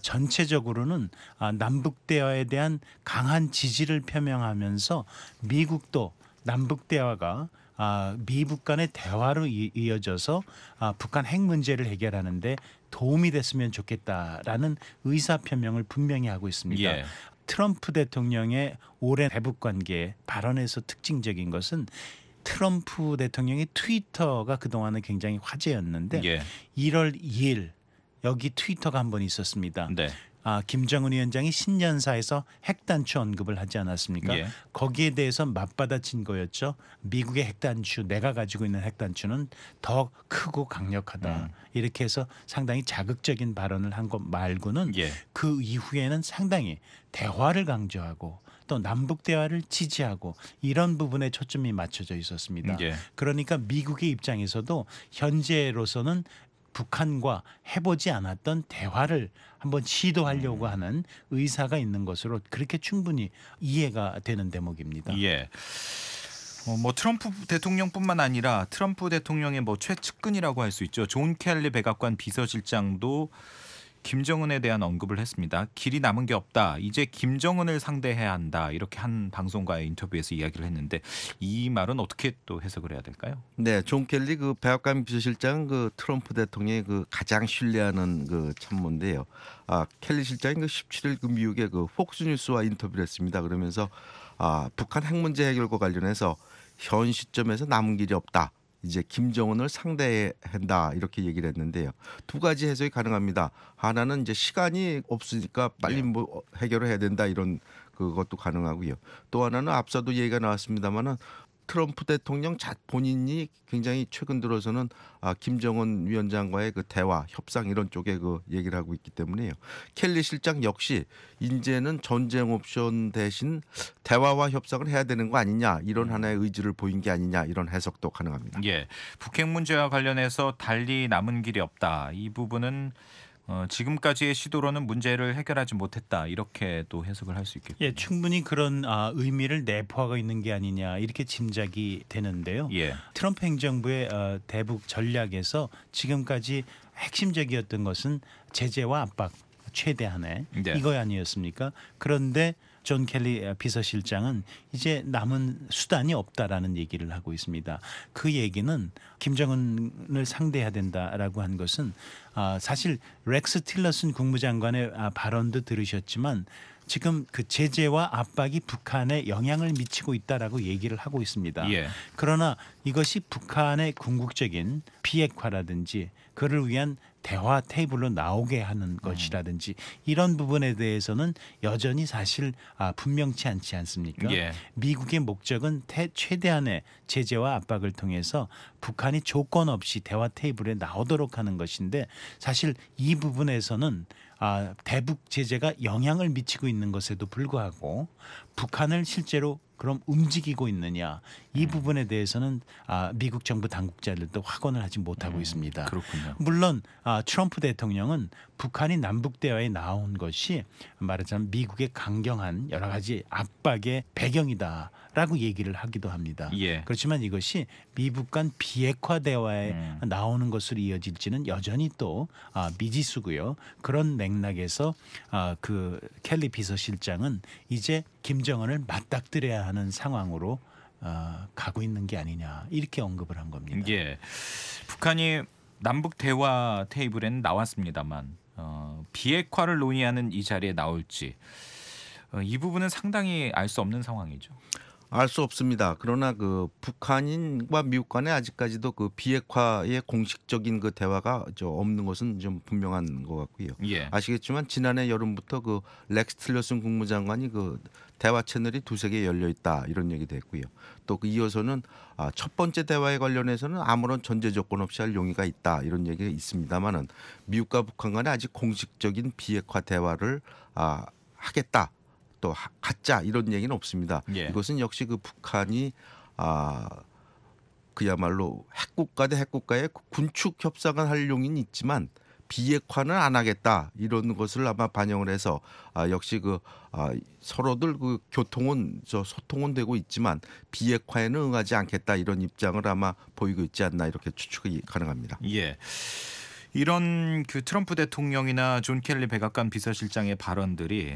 전체적으로는 남북 대화에 대한 강한 지지를 표명하면서 미국도 남북 대화가 미북 간의 대화로 이어져서 북한 핵 문제를 해결하는데 도움이 됐으면 좋겠다라는 의사 표명을 분명히 하고 있습니다. 예. 트럼프 대통령의 올해 대북 관계 발언에서 특징적인 것은 트럼프 대통령의 트위터가 그동안은 굉장히 화제였는데 예. 1월 2일 여기 트위터가 한 번 있었습니다. 네. 김정은 위원장이 신년사에서 핵단추 언급을 하지 않았습니까? 예. 거기에 대해서 맞받아친 거였죠. 미국의 핵단추, 내가 가지고 있는 핵단추는 더 크고 강력하다. 이렇게 해서 상당히 자극적인 발언을 한 것 말고는 예. 그 이후에는 상당히 대화를 강조하고 또 남북 대화를 지지하고 이런 부분에 초점이 맞춰져 있었습니다. 예. 그러니까 미국의 입장에서도 현재로서는 북한과 해보지 않았던 대화를 한번 시도하려고 하는 의사가 있는 것으로 그렇게 충분히 이해가 되는 대목입니다. 예. 뭐 트럼프 대통령뿐만 아니라 트럼프 대통령의 뭐 최측근이라고 할 수 있죠. 존 켈리 백악관 비서실장도 김정은에 대한 언급을 했습니다. 길이 남은 게 없다. 이제 김정은을 상대해야 한다. 이렇게 한 방송과의 인터뷰에서 이야기를 했는데 이 말은 어떻게 또 해석을 해야 될까요? 네, 존 켈리 그 백악관 비서실장 그 트럼프 대통령의 그 가장 신뢰하는 그 참모인데요. 켈리 실장이 그 17일 그 미국의 그 폭스뉴스와 인터뷰를 했습니다. 그러면서 북한 핵 문제 해결과 관련해서 현 시점에서 남은 길이 없다. 이제 김정은을 상대해야 한다 이렇게 얘기를 했는데요. 두 가지 해석이 가능합니다. 하나는 이제 시간이 없으니까 빨리 뭐 해결을 해야 된다 이런 그것도 가능하고요. 또 하나는 앞서도 얘기가 나왔습니다마는 트럼프 대통령 본인이 굉장히 최근 들어서는 김정은 위원장과의 그 대화, 협상 이런 쪽에 그 얘기를 하고 있기 때문에요. 켈리 실장 역시 이제는 전쟁 옵션 대신 대화와 협상을 해야 되는 거 아니냐 이런 하나의 의지를 보인 게 아니냐 이런 해석도 가능합니다. 예, 북핵 문제와 관련해서 달리 남은 길이 없다. 이 부분은 지금까지의 시도로는 문제를 해결하지 못했다. 이렇게 또 해석을 할 수 있겠군요. 예, 충분히 그런 의미를 내포하고 있는 게 아니냐 이렇게 짐작이 되는데요. 예. 트럼프 행정부의 대북 전략에서 지금까지 핵심적이었던 것은 제재와 압박 최대한의 네. 이거 아니었습니까? 그런데 존 켈리 비서실장은 이제 남은 수단이 없다라는 얘기를 하고 있습니다. 그 얘기는 김정은을 상대해야 된다라고 한 것은 사실 렉스 틸러슨 국무장관의 발언도 들으셨지만 지금 그 제재와 압박이 북한에 영향을 미치고 있다라고 얘기를 하고 있습니다. 예. 그러나 이것이 북한의 궁극적인 비핵화라든지 그를 위한 대화 테이블로 나오게 하는 것이라든지 이런 부분에 대해서는 여전히 사실 분명치 않지 않습니까? 예. 미국의 목적은 최대한의 제재와 압박을 통해서 북한이 조건 없이 대화 테이블에 나오도록 하는 것인데 사실 이 부분에서는 대북 제재가 영향을 미치고 있는 것에도 불구하고 북한을 실제로 그럼 움직이고 있느냐 이 부분에 대해서는 미국 정부 당국자들도 확언을 하지 못하고 있습니다. 그렇군요. 물론 트럼프 대통령은 북한이 남북 대화에 나온 것이 말하자면 미국의 강경한 여러 가지 압박의 배경이다라고 얘기를 하기도 합니다. 예. 그렇지만 이것이 미북 간 비핵화 대화에 나오는 것으로 이어질지는 여전히 또 미지수고요. 그런 맥락에서 그 켈리 비서실장은 이제 김정은을 맞닥뜨려야 하는 상황으로 가고 있는 게 아니냐 이렇게 언급을 한 겁니다. 예. 북한이 남북 대화 테이블에는 나왔습니다만 비핵화를 논의하는 이 자리에 나올지 이 부분은 상당히 알 수 없는 상황이죠. 알 수 없습니다. 그러나 그 북한과 미국 간에 아직까지도 그 비핵화의 공식적인 그 대화가 없는 것은 좀 분명한 것 같고요. 예. 아시겠지만 지난해 여름부터 그 렉스 틸러슨 국무장관이 그 대화 채널이 2-3개 열려 있다 이런 얘기도 했고요. 또 그 이어서는 첫 번째 대화에 관련해서는 아무런 전제 조건 없이 할 용의가 있다 이런 얘기가 있습니다만은 미국과 북한 간에 아직 공식적인 비핵화 대화를 하겠다. 또 갖자 이런 얘기는 없습니다. 예. 이것은 역시 그 북한이 그야말로 핵국가 대 핵국가의 군축 협상을 할 용의는 있지만 비핵화는 안 하겠다 이런 것을 아마 반영을 해서 역시 그 서로들 그 교통은 소통은 되고 있지만 비핵화에는 응하지 않겠다 이런 입장을 아마 보이고 있지 않나 이렇게 추측이 가능합니다. 예. 이런 그 트럼프 대통령이나 존 켈리 백악관 비서실장의 발언들이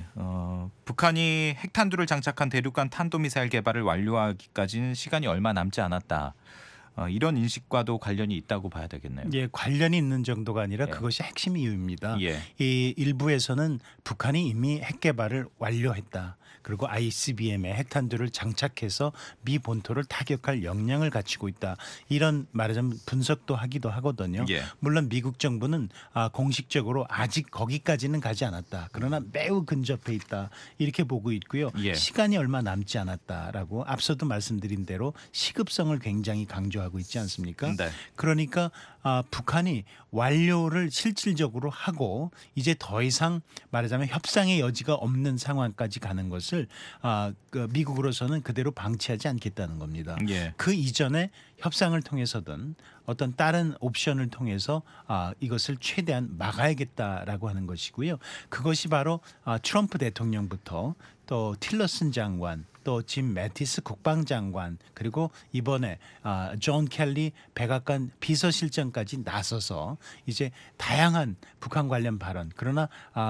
북한이 핵탄두를 장착한 대륙간 탄도미사일 개발을 완료하기까지는 시간이 얼마 남지 않았다. 이런 인식과도 관련이 있다고 봐야 되겠네요. 예, 관련이 있는 정도가 아니라 그것이 핵심 이유입니다. 예. 이 일부에서는 북한이 이미 핵 개발을 완료했다. 그리고 ICBM에 핵탄두를 장착해서 미 본토를 타격할 역량을 갖추고 있다. 이런 말하자면 분석도 하기도 하거든요. 예. 물론 미국 정부는 공식적으로 아직 거기까지는 가지 않았다. 그러나 매우 근접해 있다. 이렇게 보고 있고요. 예. 시간이 얼마 남지 않았다라고 앞서도 말씀드린 대로 시급성을 굉장히 강조하고 있지 않습니까? 네. 그러니까 북한이 완료를 실질적으로 하고 이제 더 이상 말하자면 협상의 여지가 없는 상황까지 가는 것을 그 미국으로서는 그대로 방치하지 않겠다는 겁니다. 예. 그 이전에 협상을 통해서든 어떤 다른 옵션을 통해서 이것을 최대한 막아야겠다라고 하는 것이고요. 그것이 바로 트럼프 대통령부터 또 틸러슨 장관 또 짐 매티스 국방장관 그리고 이번에 존 켈리 백악관 비서실장까지 나서서 이제 다양한 북한 관련 발언 그러나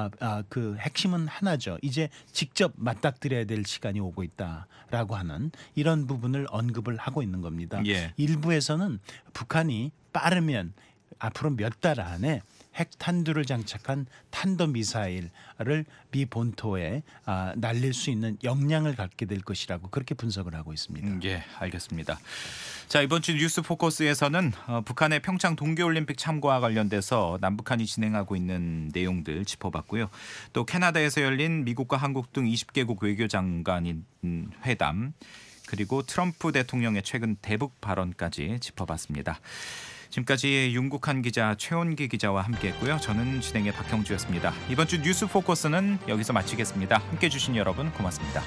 그 핵심은 하나죠. 이제 직접 맞닥뜨려야 될 시간이 오고 있다라고 하는 이런 부분을 언급을 하고 있는 겁니다. 예. 일부에서는 북한이 빠르면 앞으로 몇 달 안에 핵탄두를 장착한 탄도미사일을 미 본토에 날릴 수 있는 역량을 갖게 될 것이라고 그렇게 분석을 하고 있습니다. 예, 알겠습니다. 자, 이번 주 뉴스 포커스에서는 북한의 평창 동계올림픽 참가와 관련돼서 남북한이 진행하고 있는 내용들 짚어봤고요. 또 캐나다에서 열린 미국과 한국 등 20개국 외교장관인 회담 그리고 트럼프 대통령의 최근 대북 발언까지 짚어봤습니다. 지금까지 윤국한 기자, 최원기 기자와 함께했고요. 저는 진행의 박형주였습니다. 이번 주 뉴스 포커스는 여기서 마치겠습니다. 함께해 주신 여러분 고맙습니다.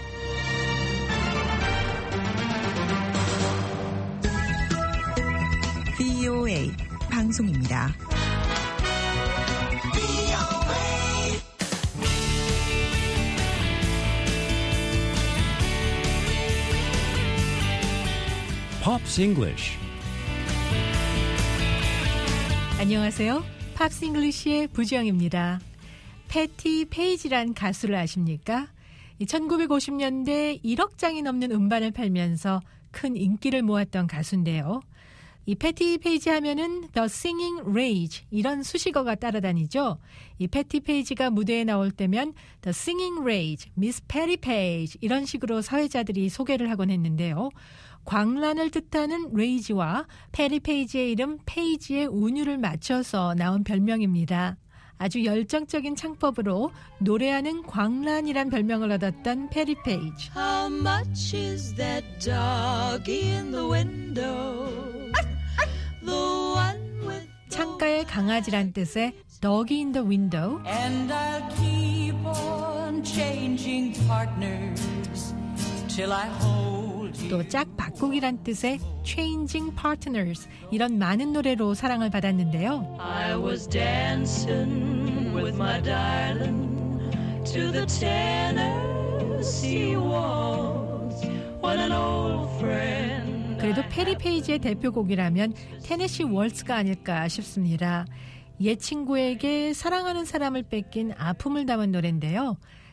VOA 방송입니다. Pops English. 안녕하세요. 팝스 잉글리시의 부지영입니다. 패티 페이지란 가수를 아십니까? 1950년대 1억 장이 넘는 음반을 팔면서 큰 인기를 모았던 가수인데요. 이 패티 페이지 하면은 The Singing Rage 이런 수식어가 따라다니죠. 이 패티 페이지가 무대에 나올 때면 The Singing Rage, Miss Patty Page 이런 식으로 사회자들이 소개를 하곤 했는데요. 광란을 뜻하는 레이지와 패리 페이지의 이름 페이지의 운율을 맞춰서 나온 별명입니다. 아주 열정적인 창법으로 노래하는 광란이란 별명을 얻었던 패리 페이지. How much is that dog in the window? The one with 창가의 강아지란 뜻의 dog in the window. And I'll keep on changing partners till I hold 또 짝바꾸기란 뜻의 Changing Partners 이런 많은 노래로 사랑을 받았는데요. I was dancing with my darling to the Tennessee waltz when an old friend 그래도 패리 페이지의 대표곡이라면 테네시 월츠가 아닐까 싶습니다. 옛 친구에게 사랑하는 사람을 뺏긴 아픔을 담은 노래인데요.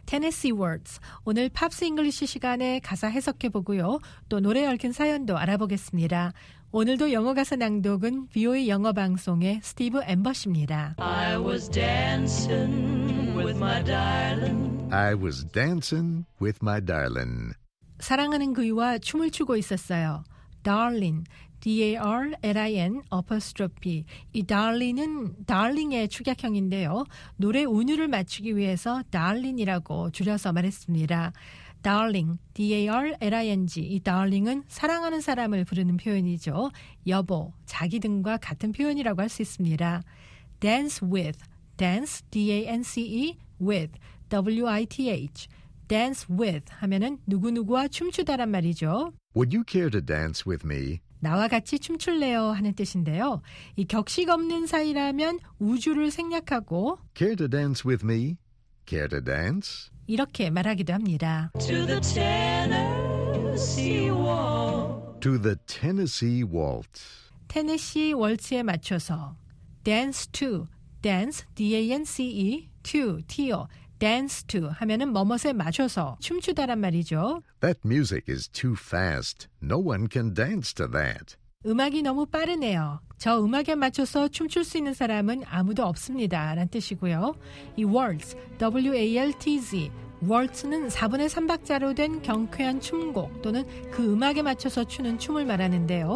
Tennessee Words. 오늘 팝스 잉글리시 시간에 가사 해석해보고요. 또 노래 얽힌 사연도 알아보겠습니다. 오늘도 영어 가사 낭독은 VOA 영어 방송의 스티브 엠버십니다. I was dancing with my darling. I was dancing with my darling. 사랑하는 그이와 춤을 추고 있었어요. Darling, D-A-R-L-I-N apostrophe. 이 darling은 darling의 축약형인데요. 노래 운율을 맞추기 위해서 darling이라고 줄여서 말했습니다. Darling, D-A-R-L-I-N-G. 이 darling은 사랑하는 사람을 부르는 표현이죠. 여보, 자기 등과 같은 표현이라고 할 수 있습니다. Dance with, dance, D-A-N-C-E, with, W-I-T-H. Dance with 하면은 누구누구와 춤추다란 말이죠. Would you care to dance with me? 나와 같이 춤출래요 하는 뜻인데요. 이 격식 없는 사이라면 우주를 생략하고 Care to dance with me? Care to dance? 이렇게 말하기도 합니다. To the Tennessee Waltz. To the Tennessee Waltz. 테네시 월츠에 맞춰서 dance to, dance, D-A-N-C-E, to, T-O, dance to 하면은 뭐뭇에 맞춰서 춤추다란 말이죠. That music is too fast. No one can dance to that. 음악이 너무 빠르네요. 저 음악에 맞춰서 춤출 수 있는 사람은 아무도 없습니다. 라는 뜻이고요. 이 waltz, W-A-L-T-Z, waltz는 4분의 3박자로 된 경쾌한 춤곡 또는 그 음악에 맞춰서 추는 춤을 말하는데요.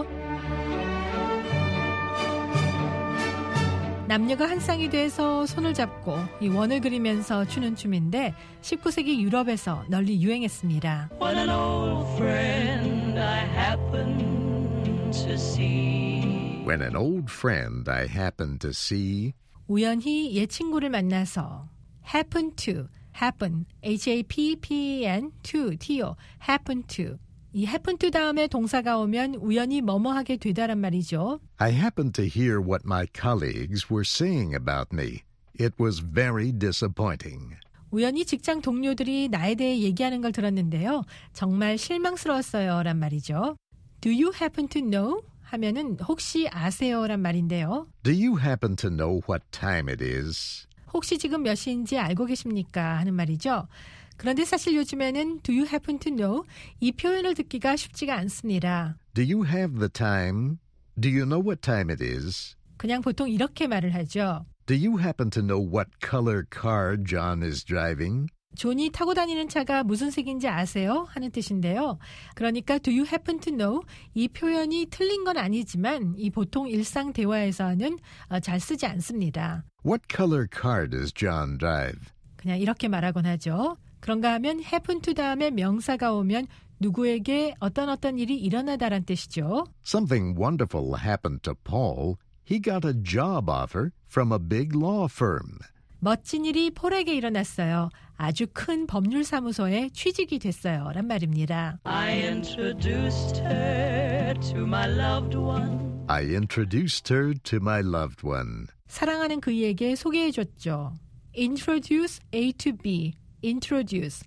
남녀가 한 쌍이 돼서 손을 잡고 이 원을 그리면서 추는 춤인데 19세기 유럽에서 널리 유행했습니다. When an old friend I happened to see. When an old friend I happened to see. 우연히 옛 친구를 만나서 happen to, happen, H-A-P-P-E-N, to, T-O, happen to. 이 happen to 다음에 동사가 오면 우연히 뭐뭐하게 되다란 말이죠. I happened to hear what my colleagues were saying about me. It was very disappointing. 우연히 직장 동료들이 나에 대해 얘기하는 걸 들었는데요. 정말 실망스러웠어요 란 말이죠. Do you happen to know? 하면은 혹시 아세요 란 말인데요. Do you happen to know what time it is? 혹시 지금 몇 시인지 알고 계십니까? 하는 말이죠. 그런데 사실 요즘에는 Do you happen to know? 이 표현을 듣기가 쉽지가 않습니다. Do you have the time? Do you know what time it is? 그냥 보통 이렇게 말을 하죠. Do you happen to know what color car John is driving? 존이 타고 다니는 차가 무슨 색인지 아세요? 하는 뜻인데요. 그러니까 Do you happen to know? 이 표현이 틀린 건 아니지만 이 보통 일상 대화에서는 잘 쓰지 않습니다. What color car does John drive? 그냥 이렇게 말하곤 하죠. 그런가 하면 happen to 다음에 명사가 오면 누구에게 어떤 일이 일어나다란 뜻이죠. Something wonderful happened to Paul. He got a job offer from a big law firm. 멋진 일이 폴에게 일어났어요. 아주 큰 법률사무소에 취직이 됐어요. 란 말입니다. I introduced her to my loved one. I introduced her to my loved one. 사랑하는 그이에게 소개해줬죠. Introduce A to B. Introduce,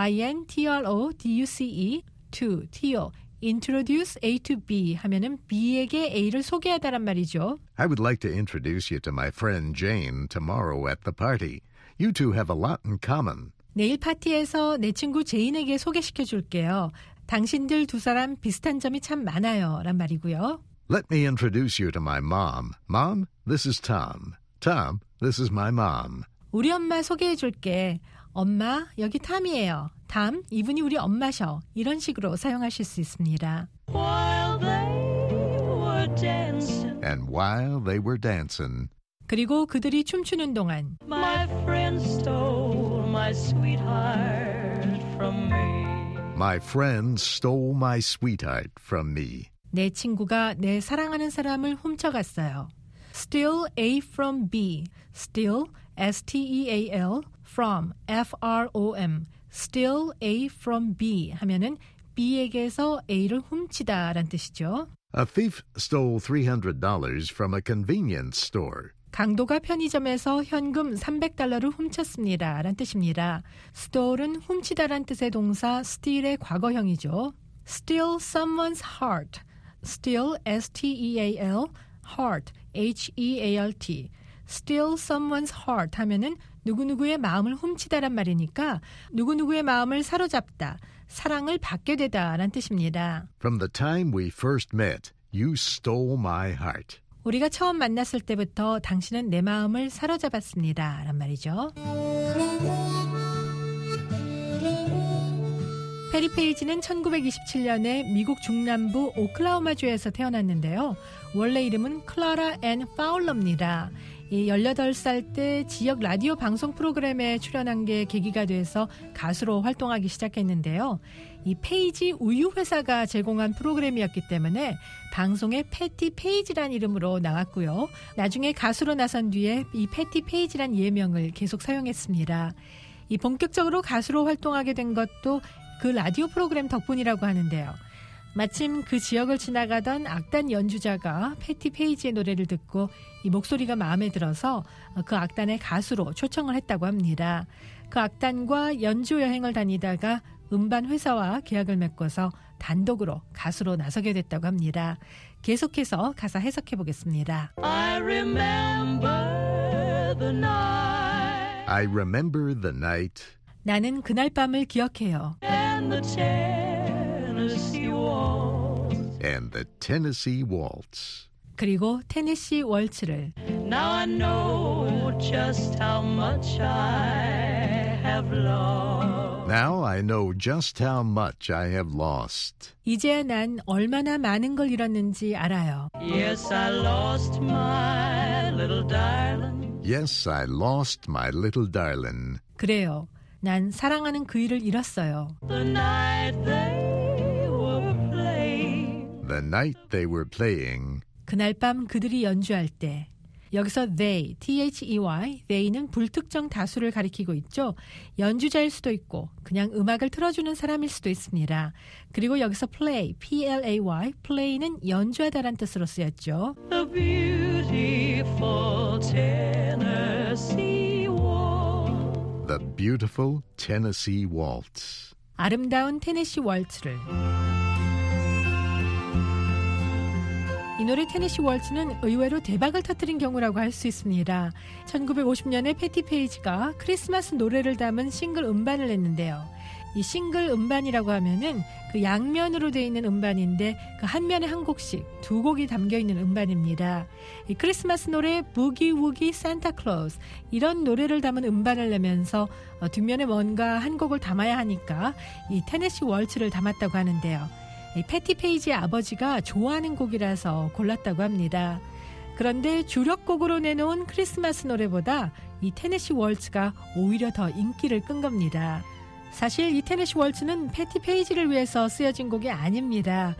I-N-T-R-O-D-U-C-E, to, T-O, introduce A to B 하면은 B에게 A를 소개하다란 말이죠. I would like to introduce you to my friend Jane tomorrow at the party. You two have a lot in common. 내일 파티에서 내 친구 제인에게 소개시켜 줄게요. 당신들 두 사람 비슷한 점이 참 많아요. 란 말이고요. Let me introduce you to my mom. Mom, this is Tom. Tom, this is my mom. 우리 엄마 소개해 줄게. 엄마, 여기 탐이에요. 탐, 이분이 우리 엄마셔. 이런 식으로 사용하실 수 있습니다. While they were dancing. And while they were dancing. 그리고 그들이 춤추는 동안 My friend stole my sweetheart from me. My friend stole my sweetheart from me. 내 친구가 내 사랑하는 사람을 훔쳐갔어요. Steal A from B. Steal, S-T-E-A-L, from, F-R-O-M. Steal A from B 하면은 B에게서 A를 훔치다 라는 뜻이죠. A thief stole $300 from a convenience store. 강도가 편의점에서 현금 $300를 훔쳤습니다 라는 뜻입니다. Stole은 훔치다란 뜻의 동사 steal의 과거형이죠. Steal someone's heart. Steal, S-T-E-A-L, heart, H-E-A-R-T. steal someone's heart 하면은 누구누구의 마음을 훔치다란 말이니까 누구누구의 마음을 사로잡다, 사랑을 받게 되다라는 뜻입니다. From the time we first met, you stole my heart. 우리가 처음 만났을 때부터 당신은 내 마음을 사로잡았습니다. 란 말이죠. 페리 페이지는 1927년에 미국 중남부 오클라호마주에서 태어났는데요. 원래 이름은 클라라 앤 파울러입니다. 18살 때 지역 라디오 방송 프로그램에 출연한 게 계기가 돼서 가수로 활동하기 시작했는데요. 이 페이지 우유 회사가 제공한 프로그램이었기 때문에 방송에 패티 페이지란 이름으로 나왔고요. 나중에 가수로 나선 뒤에 이 패티 페이지란 예명을 계속 사용했습니다. 이 본격적으로 가수로 활동하게 된 것도 그 라디오 프로그램 덕분이라고 하는데요. 마침 그 지역을 지나가던 악단 연주자가 패티 페이지의 노래를 듣고 이 목소리가 마음에 들어서 그 악단의 가수로 초청을 했다고 합니다. 그 악단과 연주 여행을 다니다가 음반 회사와 계약을 맺고서 단독으로 가수로 나서게 됐다고 합니다. 계속해서 가사 해석해 보겠습니다. I remember the night. I remember the night. 나는 그날 밤을 기억해요. And the Tennessee waltz. And the Tennessee waltz. 그리고 테네시 월츠를. Now I know just how much I have lost. Now I know just how much I have lost. 이제야 난 얼마나 많은 걸 잃었는지 알아요. Yes, I lost my little darling. Yes, I lost my little darling. 그래요. 난 사랑하는 그 일을 잃었어요. The night they were playing. The night they were playing. 그날 밤 그들이 연주할 때. 여기서 they, T-H-E-Y, they는 불특정 다수를 가리키고 있죠. 연주자일 수도 있고 그냥 음악을 틀어주는 사람일 수도 있습니다. 그리고 여기서 play, P-L-A-Y, play는 연주하다란 뜻으로 쓰였죠. The beautiful Tennessee waltz. The beautiful Tennessee waltz. 아름다운 테네시 월츠를. 이 노래 테네시 월츠는 의외로 대박을 터뜨린 경우라고 할 수 있습니다. 1950년에 패티 페이지가 크리스마스 노래를 담은 싱글 음반을 냈는데요. 이 싱글 음반이라고 하면은 그 양면으로 되어 있는 음반인데 그 한 면에 한 곡씩 두 곡이 담겨 있는 음반입니다. 이 크리스마스 노래 부기 우기 산타 클로즈 이런 노래를 담은 음반을 내면서 뒷면에 뭔가 한 곡을 담아야 하니까 이 테네시 월츠를 담았다고 하는데요. 이 패티 페이지의 아버지가 좋아하는 곡이라서 골랐다고 합니다. 그런데 주력곡으로 내놓은 크리스마스 노래보다 이 테네시 월츠가 오히려 더 인기를 끈 겁니다. 사실 이 테네시 월츠는 패티 페이지를 위해서 쓰여진 곡이 아닙니다.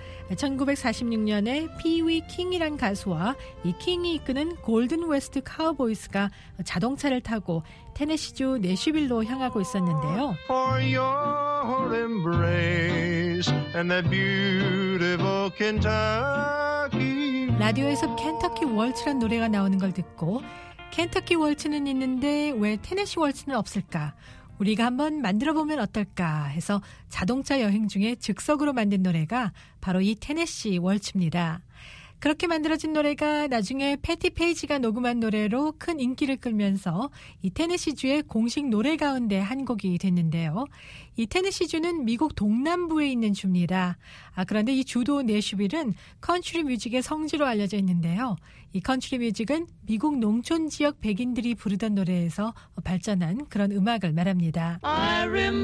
1946년에 피위 킹이란 가수와 이 킹이 이끄는 골든 웨스트 카우보이스가 자동차를 타고 테네시주 내슈빌로 향하고 있었는데요. For your embrace and that beautiful Kentucky. 라디오에서 켄터키 월츠란 노래가 나오는 걸 듣고 켄터키 월츠는 있는데 왜 테네시 월츠는 없을까? 우리가 한번 만들어보면 어떨까 해서 자동차 여행 중에 즉석으로 만든 노래가 바로 이 테네시 월츠입니다. 그렇게 만들어진 노래가 나중에 패티 페이지가 녹음한 노래로 큰 인기를 끌면서 이 테네시주의 공식 노래 가운데 한 곡이 됐는데요. 이 테네시주는 미국 동남부에 있는 주입니다. 그런데 이 주도 내슈빌은 컨트리 뮤직의 성지로 알려져 있는데요. 이 컨트리 뮤직은 미국 농촌 지역 백인들이 부르던 노래에서 발전한 그런 음악을 말합니다. I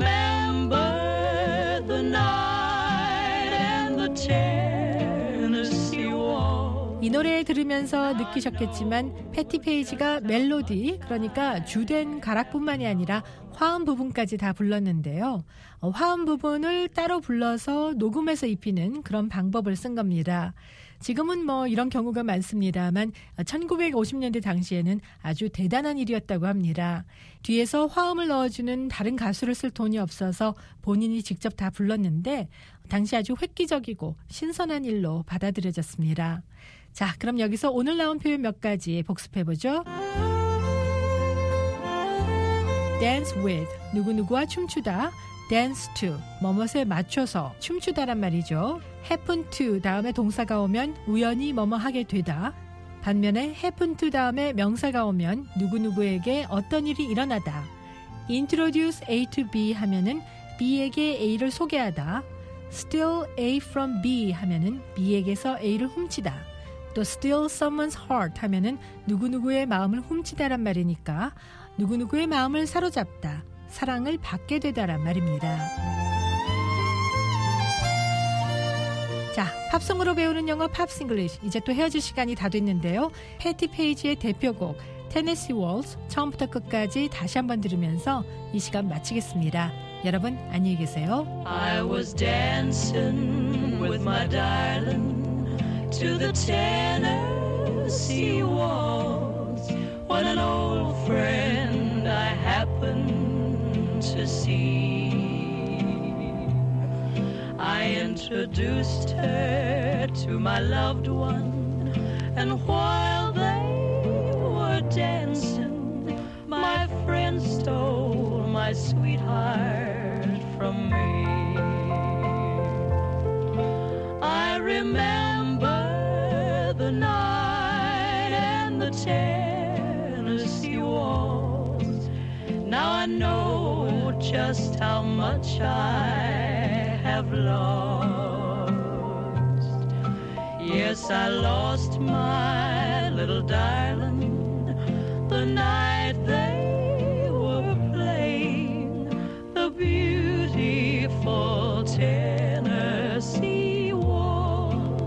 remember the night and the Tennessee waltz. 이 노래 들으면서 느끼셨겠지만 패티 페이지가 멜로디, 그러니까 주된 가락뿐만이 아니라 화음 부분까지 다 불렀는데요. 화음 부분을 따로 불러서 녹음해서 입히는 그런 방법을 쓴 겁니다. 지금은 뭐 이런 경우가 많습니다만 1950년대 당시에는 아주 대단한 일이었다고 합니다. 뒤에서 화음을 넣어주는 다른 가수를 쓸 돈이 없어서 본인이 직접 다 불렀는데 당시 아주 획기적이고 신선한 일로 받아들여졌습니다. 자, 그럼 여기서 오늘 나온 표현 몇 가지 복습해보죠. dance with, 누구누구와 춤추다. dance to, 뭐뭇에 맞춰서 춤추다란 말이죠. happen to 다음에 동사가 오면 우연히 뭐뭐 하게 되다. 반면에 happen to 다음에 명사가 오면 누구누구에게 어떤 일이 일어나다. introduce A to B 하면은 B에게 A를 소개하다. steal A from B 하면은 B에게서 A를 훔치다. 또 steal someone's heart 하면은 누구누구의 마음을 훔치다란 말이니까 누구누구의 마음을 사로잡다, 사랑을 받게 되다란 말입니다. 자, 팝송으로 배우는 영어 팝스 잉글리시 이제 또 헤어질 시간이 다 됐는데요. 패티 페이지의 대표곡 테네시 월즈 처음부터 끝까지 다시 한번 들으면서 이 시간 마치겠습니다. 여러분 안녕히 계세요. I was dancing with my darling to the Tennessee waltz when an old friend I happened to see. I introduced her to my loved one, and while they were dancing, my friend stole my sweetheart from me. I remember the night and the Tennessee waltz. Now I know just how much I have lost. Yes, I lost my little darling the night they were playing the beautiful Tennessee waltz.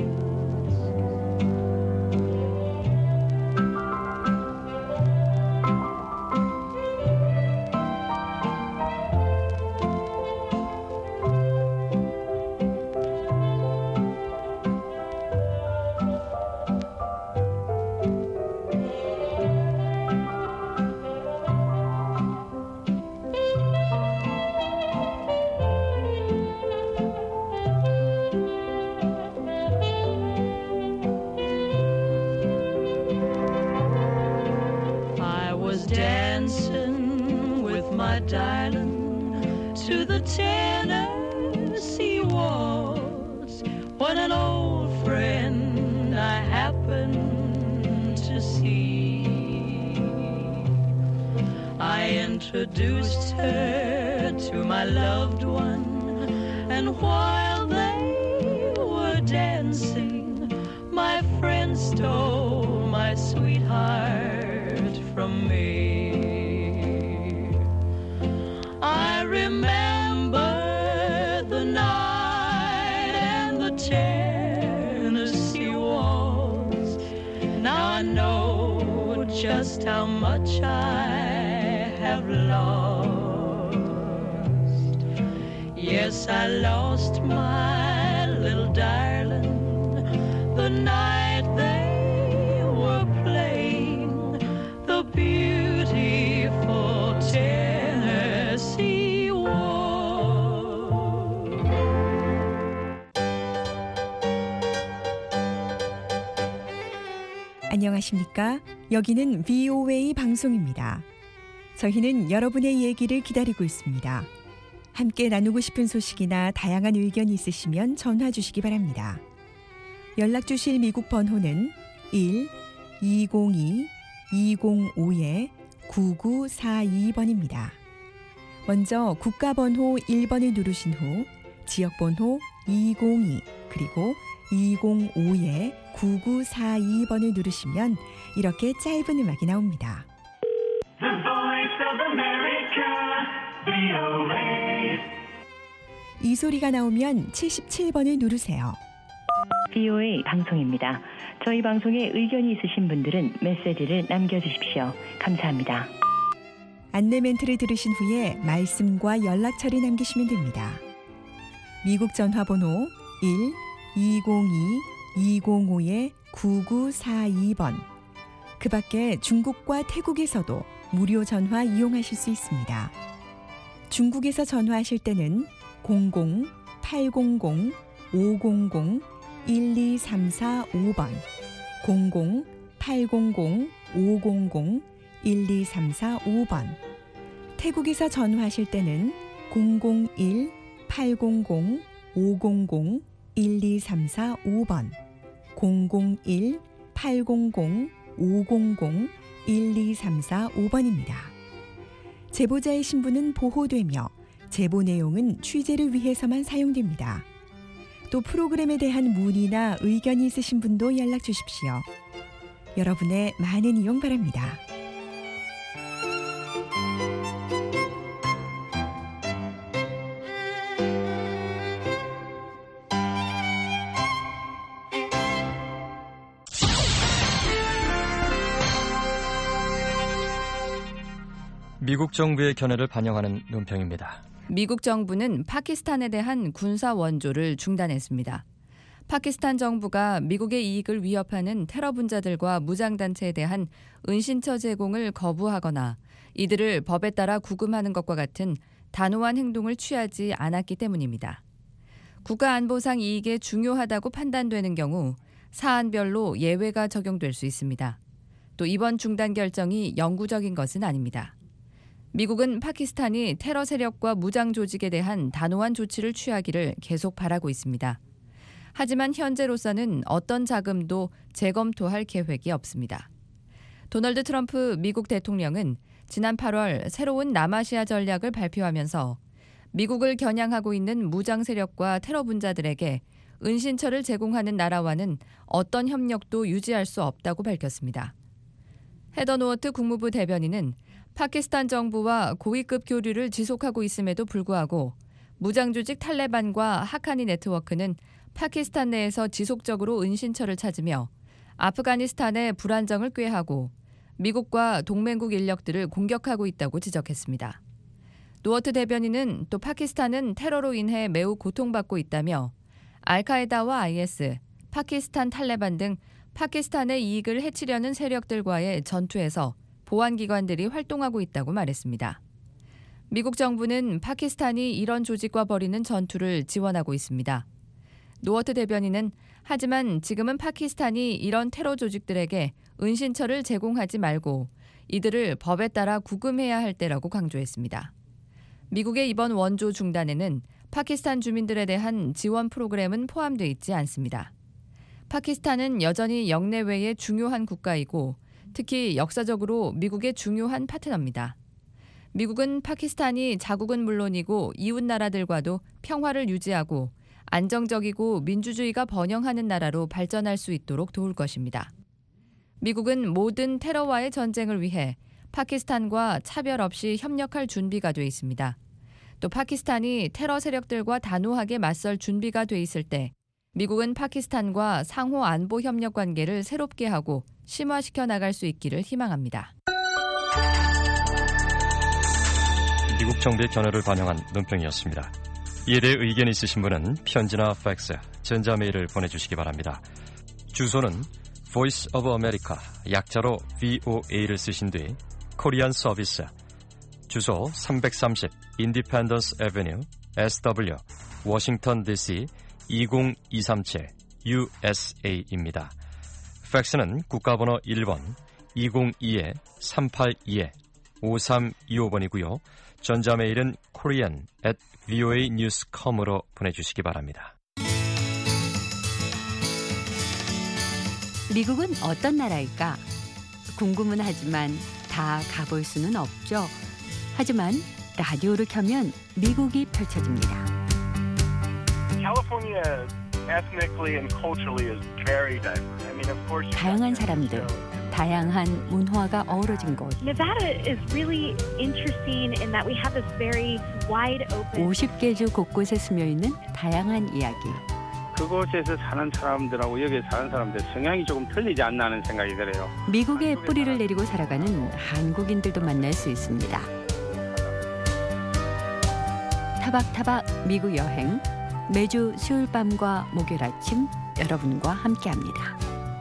Dancing with my darling to the Tennessee waltz when an old friend I happened to see. I introduced her to my loved one, and while they were dancing, my friend stole my sweetheart from me. I remember the night and the Tennessee waltz. Now I know just how much I have lost. Yes, I lost my little darling the night they were playing the beautiful Tennessee waltz. 안녕하십니까? 여기는 VOA 방송입니다. 저희는 여러분의 얘기를 기다리고 있습니다. 함께 나누고 싶은 소식이나 다양한 의견이 있으시면 전화 주시기 바랍니다. 연락 주실 미국 번호는 1-202-205-9942번입니다. 먼저 국가번호 1번을 누르신 후 지역번호 202 그리고 205-9942번을 누르시면 이렇게 짧은 음악이 나옵니다. The Voice of America, VOA. 이 소리가 나오면 77번을 누르세요. VOA 방송입니다. 저희 방송에 의견이 있으신 분들은 메시지를 남겨주십시오. 감사합니다. 안내 멘트를 들으신 후에 말씀과 연락처를 남기시면 됩니다. 미국 전화번호 1-202-205-9942번. 그 밖에 중국과 태국에서도 무료 전화 이용하실 수 있습니다. 중국에서 전화하실 때는 00-800-500-12345번 00-800-500-12345번 태국에서 전화하실 때는 001-800-500-1234 5번 001 800-500-1234-5번입니다. 제보자의 신분은 보호되며 제보 내용은 취재를 위해서만 사용됩니다. 또 프로그램에 대한 문의나 의견이 있으신 분도 연락 주십시오. 여러분의 많은 이용 바랍니다. 미국 정부의 견해를 반영하는 논평입니다. 미국 정부는 파키스탄에 대한 군사 원조를 중단했습니다. 파키스탄 정부가 미국의 이익을 위협하는 테러 분자들과 무장단체에 대한 은신처 제공을 거부하거나 이들을 법에 따라 구금하는 것과 같은 단호한 행동을 취하지 않았기 때문입니다. 국가안보상 이익에 중요하다고 판단되는 경우 사안별로 예외가 적용될 수 있습니다. 또 이번 중단 결정이 영구적인 것은 아닙니다. 미국은 파키스탄이 테러 세력과 무장 조직에 대한 단호한 조치를 취하기를 계속 바라고 있습니다. 하지만 현재로서는 어떤 자금도 재검토할 계획이 없습니다. 도널드 트럼프 미국 대통령은 지난 8월 새로운 남아시아 전략을 발표하면서 미국을 겨냥하고 있는 무장 세력과 테러 분자들에게 은신처를 제공하는 나라와는 어떤 협력도 유지할 수 없다고 밝혔습니다. 헤더 노어트 국무부 대변인은 파키스탄 정부와 고위급 교류를 지속하고 있음에도 불구하고 무장조직 탈레반과 하카니 네트워크는 파키스탄 내에서 지속적으로 은신처를 찾으며 아프가니스탄의 불안정을 꾀하고 미국과 동맹국 인력들을 공격하고 있다고 지적했습니다. 노어트 대변인은 또 파키스탄은 테러로 인해 매우 고통받고 있다며 알카에다와 IS, 파키스탄 탈레반 등 파키스탄의 이익을 해치려는 세력들과의 전투에서 보안기관들이 활동하고 있다고 말했습니다. 미국 정부는 파키스탄이 이런 조직과 벌이는 전투를 지원하고 있습니다. 노어트 대변인은 하지만 지금은 파키스탄이 이런 테러 조직들에게 은신처를 제공하지 말고 이들을 법에 따라 구금해야 할 때라고 강조했습니다. 미국의 이번 원조 중단에는 파키스탄 주민들에 대한 지원 프로그램은 포함되어 있지 않습니다. 파키스탄은 여전히 영내외의 중요한 국가이고 특히 역사적으로 미국의 중요한 파트너입니다. 미국은 파키스탄이 자국은 물론이고 이웃 나라들과도 평화를 유지하고 안정적이고 민주주의가 번영하는 나라로 발전할 수 있도록 도울 것입니다. 미국은 모든 테러와의 전쟁을 위해 파키스탄과 차별 없이 협력할 준비가 돼 있습니다. 또 파키스탄이 테러 세력들과 단호하게 맞설 준비가 돼 있을 때 미국은 파키스탄과 상호 안보 협력 관계를 새롭게 하고 심화시켜 나갈 수 있기를 희망합니다. 미국 정부의 견해를 반영한 논평이었습니다. 이에 대해 의견 있으신 분은 편지나 팩스, 전자메일을 보내주시기 바랍니다. 주소는 Voice of America, 약자로 VOA를 쓰신 뒤 코리안 서비스, 주소 330 Independence Avenue, SW, 워싱턴 DC 20237 USA입니다. 팩스는 국가번호 1번 202-382-5325번이고요. 전자메일은 korean@voanews.com으로 보내주시기 바랍니다. 미국은 어떤 나라일까? 궁금은 하지만 다 가볼 수는 없죠. 하지만 라디오를 켜면 미국이 펼쳐집니다. California ethnically and culturally is very diverse. I mean, of course. 다양한 사람들, 다양한 문화가 어우러진 곳. Nevada is really interesting in that we have this very wide open. 50개 주 곳곳에 스며 있는 다양한 이야기. 그곳에서 사는 사람들하고 여기 사는 사람들 성향이 조금 틀리지 않나 하는 생각이 들어요. 미국에 뿌리를 내리고 살아가는 한국인들도 만날 수 있습니다. 타박타박 미국 여행, 매주 수요일 밤과 목요일 아침 여러분과 함께합니다.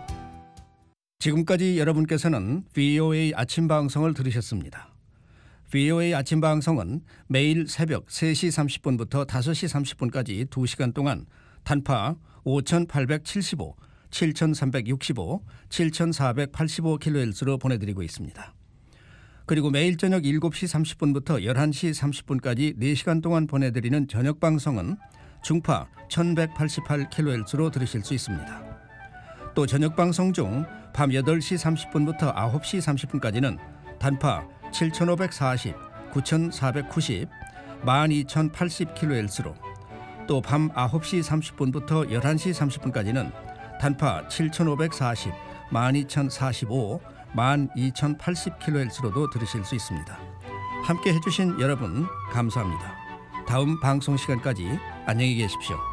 지금까지 여러분께서는 VOA 아침 방송을 들으셨습니다. VOA 아침 방송은 매일 새벽 3시 30분부터 5시 30분까지 2시간 동안 단파 5,875, 7,365, 7,485kHz로 보내드리고 있습니다. 그리고 매일 저녁 7시 30분부터 11시 30분까지 4시간 동안 보내드리는 저녁 방송은 중파 1188kHz로 들으실 수 있습니다. 또 또 저녁 방송 중 밤 8시 30분부터 9시 30분까지는 단파 7540, 9490, 12080kHz로 또 밤 9시 30분부터 11시 30분까지는 단파 7540, 12045, 12080kHz로도 들으실 수 있습니다. 함께 해주신 여러분 감사합니다. 다음 방송 시간까지 안녕히 계십시오.